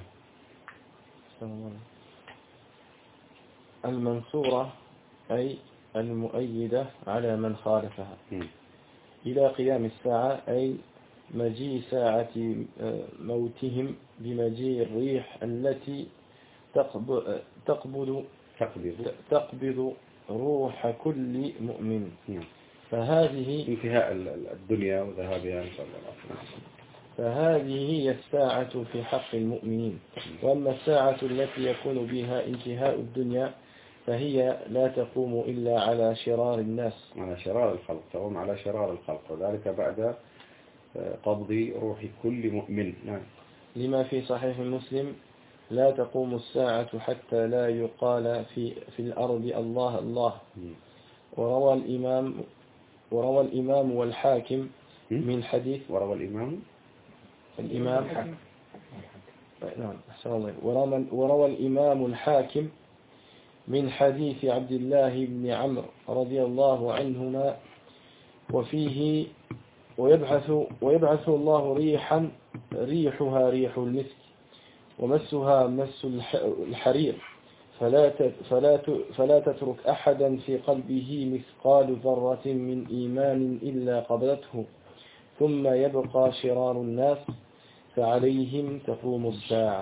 المنصورة أي المؤيدة على من خالفها إلى قيام الساعة، أي مجيء ساعة موتهم بمجيء الريح التي تقبض تقبض تقبض روح كل مؤمن. فهذه انتهاء الدنيا وذهابها إن شاء الله. فهذه هي الساعة في حق المؤمنين. وأما الساعة التي يكون بها انتهاء الدنيا فهي لا تقوم إلا على شرار الناس، على شرار الخلق، تقوم على شرار الخلق، وذلك بعد قبض روح كل مؤمن. نعم. لما في صحيح مسلم: لا تقوم الساعة حتى لا يقال في في الأرض الله الله. وروى الإمام وروى الإمام والحاكم من حديث وروى الإمام الإمام نعم أحسن الله وروى وروى الإمام الحاكم من حديث عبد الله بن عمرو رضي الله عنهما، وفيه: ويبعث ويبعث الله ريحا ريحها ريح المسك ومسها مس الحرير، فلا فلا فلا تترك أحدا في قلبه مثقال ذرة من إيمان إلا قبلته، ثم يبقى شرار الناس فعليهم تقوم الساعة.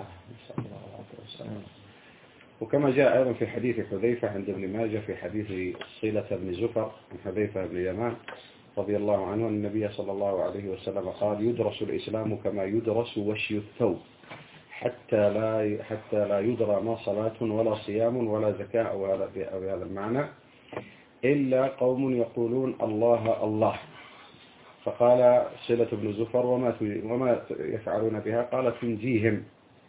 وكما جاء أيضا في حديث حذيفة عند ابن ماجه في حديث صلة بن زفر عن حذيفة بن اليمان رضي الله عنه أن النبي صلى الله عليه وسلم قال: يدرس الإسلام كما يدرس وشي الثوب، حتى لا حتى لا يدرى ما صلاة ولا صيام ولا زكاة ولا بهذا المعنى إلا قوم يقولون الله الله. فقال صلة بن زفر: وما وما يفعلون بها؟ قال: تنجيهم.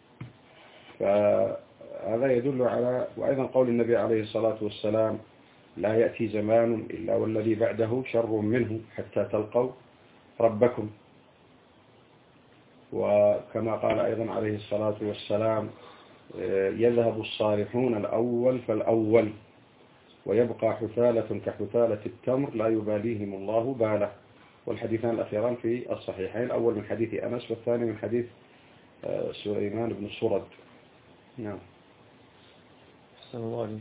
فهذا يدل على، وأيضا قول النبي عليه الصلاة والسلام: لا يأتي زمان إلا والذي بعده شر منه حتى تلقوا ربكم. وكما قال أيضا عليه الصلاة والسلام: يذهب الصالحون الأول فالأول ويبقى حثالة كحثالة التمر لا يباليهم الله باله. والحديثان الأخيران في الصحيحين، الأول من حديث أنس والثاني من حديث سليمان بن سرد. نعم. أحسن الله عليكم.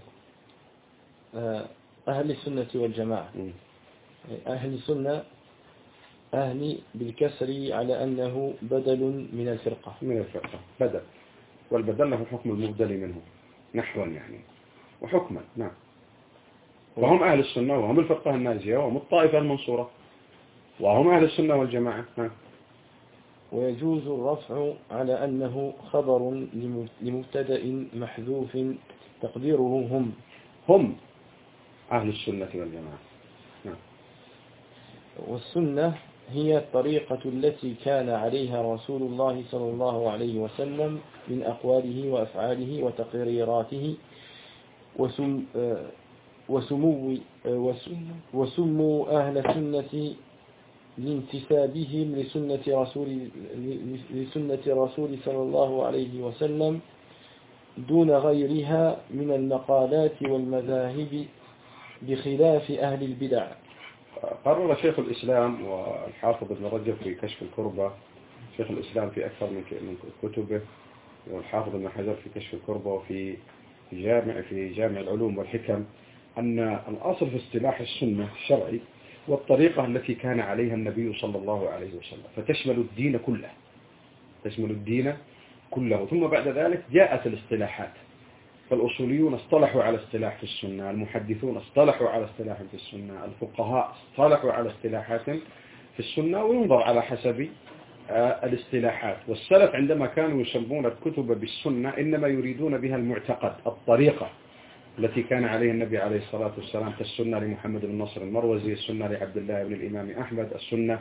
أهل السنة والجماعة، أهل السنة أهل بالكسر على أنه بدل من الفرقة. من الفرقة بدل، والبدل له حكم المبدل منه نحوا يعني وحكما. نعم. وهم أهل السنة وهم الفرقة الناجية وهم الطائفة المنصورة وهم أهل السنة والجماعة. نعم. ويجوز الرفع على أنه خبر لمبتدأ محذوف تقديره هم هم أهل السنة والجماعة. نعم. والسنة هي الطريقة التي كان عليها رسول الله صلى الله عليه وسلم من أقواله وأفعاله وتقريراته، وسم وسمو وسموا أهل السنة لانتسابهم لسنة رسول لسنة رسول صلى الله عليه وسلم دون غيرها من المقالات والمذاهب بخلاف أهل البدع. قرر شيخ الإسلام والحافظ ابن رجب في كشف الكربة، شيخ الإسلام في أكثر من كتبه، والحافظ ابن حجر في كشف الكربة وفي جامع في جامع العلوم والحكم، أن الأصل في اصطلاح السنة الشرعي والطريقة التي كان عليها النبي صلى الله عليه وسلم، فتشمل الدين كله، تشمل الدين كله. ثم بعد ذلك جاءت الاصطلاحات، فالأصوليون اصطلحوا على اصطلاح في السنة، المحدثون اصطلحوا على اصطلاح في السنة، الفقهاء اصطلحوا على اصطلاحات في السنة، وينظر على حسب الاصطلاحات. والسلف عندما كانوا يسمون الكتب بالسنة إنما يريدون بها المعتقد، الطريقة التي كان عليه النبي عليه الصلاة والسلام، كالسنة لمحمد بن نصر المروزي، السنة لعبد الله بن الإمام أحمد، السنة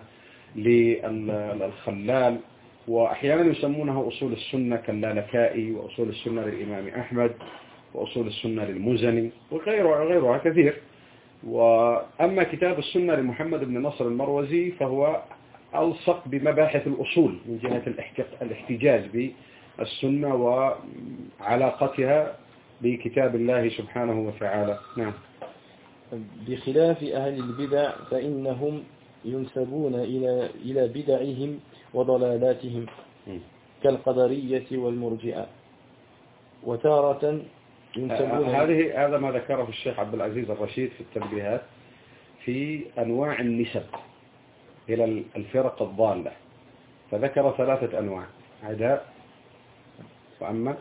للخلال، وأحيانا يسمونها أصول السنة كاللالكائي، وأصول السنة للإمام أحمد، وأصول السنة للمزني، وغيرها غيرها كثير. وأما كتاب السنة لمحمد بن نصر المروزي فهو ألصق بمباحث الأصول من جهة الاحتجاج بالسنة وعلاقتها بكتاب الله سبحانه وتعالى. نعم. بخلاف أهل البدع فإنهم ينسبون إلى إلى بدعهم وضلالاتهم كالقدرية والمرجئة، وتارة ينسبون هذه هذا ما ذكره الشيخ عبد العزيز الرشيد في التنبيهات في أنواع النسب إلى الفرق الضالة، فذكر ثلاثة أنواع: عداء، وأما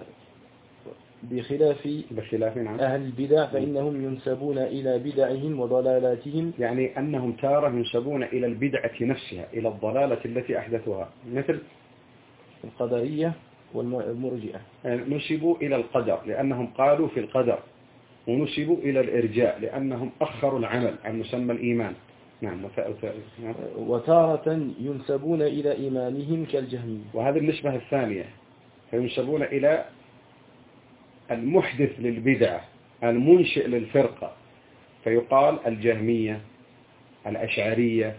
بخلاف بخلاف نعم. أهل البدع فإنهم ينسبون إلى بدعهم وضلالاتهم، يعني أنهم تارة ينسبون إلى البدعة نفسها، إلى الضلالة التي أحدثوها، مثل القدرية والمرجئة. يعني نسبوا إلى القدر لأنهم قالوا في القدر، ونسبوا إلى الإرجاء لأنهم أخروا العمل عن مسمى الإيمان. نعم. نعم. وتارة ينسبون إلى إيمانهم كالجهمية، وهذه النسبة الثانية، فينسبون إلى المحدث للبدعة المنشئ للفرقة، فيقال الجهمية، الأشعرية،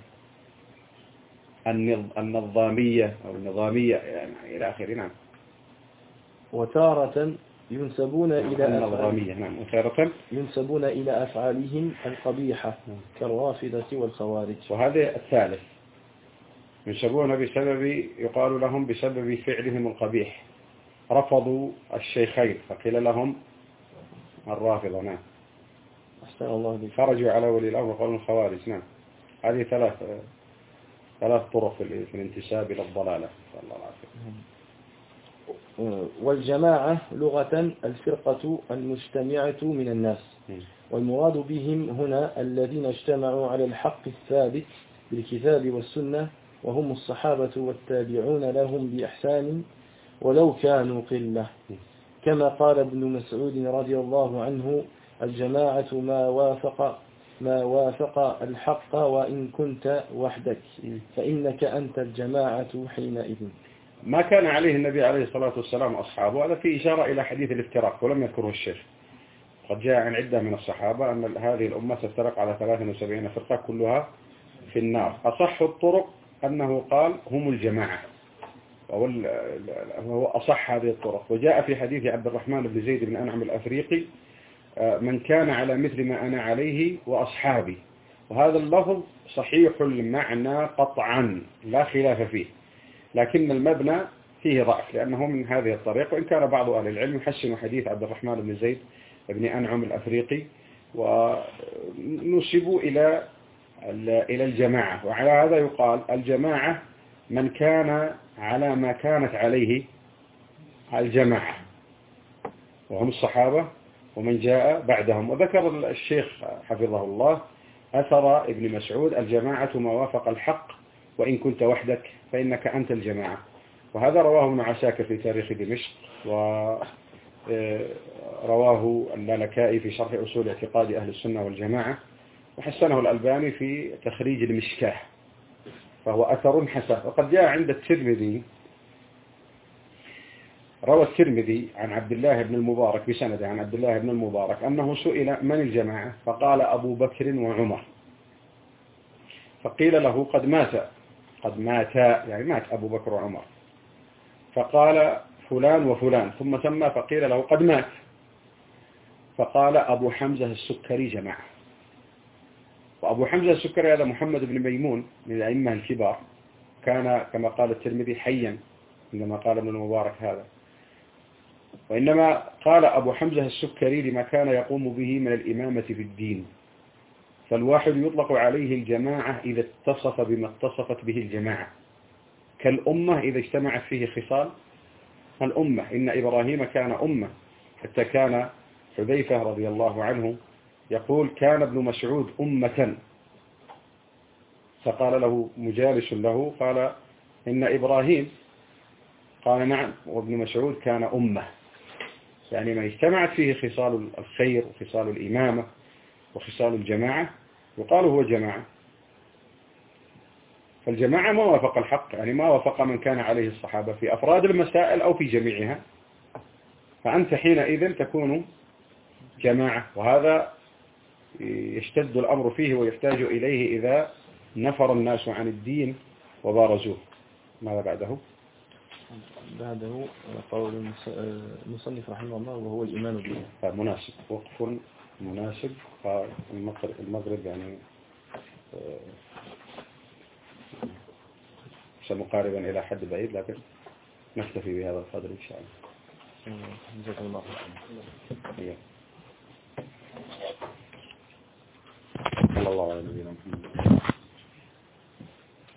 النظامية أو النظامية يعني إلى آخره. نعم. وتارة ينسبون إلى النظامية. نعم. وتارة ينسبون إلى أفعالهم القبيحة كالرافضة والخوارج. وهذا الثالث، ينسبون بسبب يقال لهم بسبب فعلهم القبيح، رفضوا الشيخين فقيل لهم الرافضة. نعم. أحسن الله بك. خرجوا على ولي الأمر وقالوا الخوارج. نعم. هذه ثلاث ثلاث طرق في الانتساب إلى الضلالة. الله العافية. والجماعة لغة الفرقة المجتمعة من الناس، والمراد بهم هنا الذين اجتمعوا على الحق الثابت بالكتاب والسنة، وهم الصحابة والتابعون لهم بإحسان ولو كانوا قلة، كما قال ابن مسعود رضي الله عنه: الجماعة ما وافق ما وافق الحق وإن كنت وحدك، فإنك أنت الجماعة حينئذ. ما كان عليه النبي عليه الصلاة والسلام أصحابه، هذا في إشارة إلى حديث الافتراق ولم يذكره الشيخ. قد جاء عن عدة من الصحابة أن هذه الأمة ستفترق على ثلاث وسبعين فرقة كلها في النار. أصح الطرق أنه قال هم الجماعة، وهو أصح هذه الطرق. وجاء في حديث عبد الرحمن بن زيد بن أنعم الأفريقي: من كان على مثل ما أنا عليه وأصحابي. وهذا اللفظ صحيح المعنى قطعا لا خلاف فيه، لكن المبنى فيه ضعف لأنه من هذه الطريقة، وإن كان بعض أهل العلم يحسن حديث عبد الرحمن بن زيد بن أنعم الأفريقي ونسبوا إلى إلى الجماعة. وعلى هذا يقال الجماعة من كان على ما كانت عليه الجماعة، وهم الصحابة ومن جاء بعدهم. وذكر الشيخ حفظه الله أثر ابن مسعود: الجماعة ما وافق الحق وإن كنت وحدك فإنك أنت الجماعة. وهذا رواه ابن عساكر في تاريخ دمشق، ورواه اللالكائي في شرح أصول اعتقاد أهل السنة والجماعة، وحسنه الألباني في تخريج المشكاة، فهو أثر حسن. وقد جاء عند الترمذي، روى الترمذي عن عبد الله بن المبارك بسنده عن عبد الله بن المبارك أنه سئل: من الجماعة؟ فقال: أبو بكر وعمر. فقيل له: قد مات قد ماتا يعني مات أبو بكر وعمر. فقال: فلان وفلان، ثم سمى فقيل له: قد مات. فقال: أبو حمزة السكري جماعة. وأبو حمزة السكري هذا محمد بن ميمون من الأئمة الكبار، كان كما قال الترمذي حيا عندما قال ابن المبارك هذا، وإنما قال أبو حمزة السكري لما كان يقوم به من الإمامة في الدين. فالواحد يطلق عليه الجماعة إذا اتصف بما اتصفت به الجماعة، كالأمة إذا اجتمعت فيه خصال الأمة. إن إبراهيم كان أمة، حتى كان حذيفة رضي الله عنه يقول: كان ابن مسعود أمة. فقال له مجالس له قال: إن إبراهيم، قال: نعم، وابن مسعود كان أمة. يعني ما اجتمعت فيه خصال الخير وخصال الإمامة وخصال الجماعة يقال هو جماعة. فالجماعة ما وافق الحق، يعني ما وافق من كان عليه الصحابة في أفراد المسائل أو في جميعها، فأنت حينئذ تكون جماعة. وهذا يشتد الأمر فيه ويحتاج إليه إذا نفر الناس عن الدين وبارزوه. ماذا بعده؟ بعده قول المصنف رحمه الله وهو الإيمان به. مناسب، وقف مناسب. المغرب, المغرب يعني مقاربا إلى حد بعيد، لكن نكتفي بهذا القدر إن شاء الله. جزاكم الله خيرا. صلى الله عليه وسلم.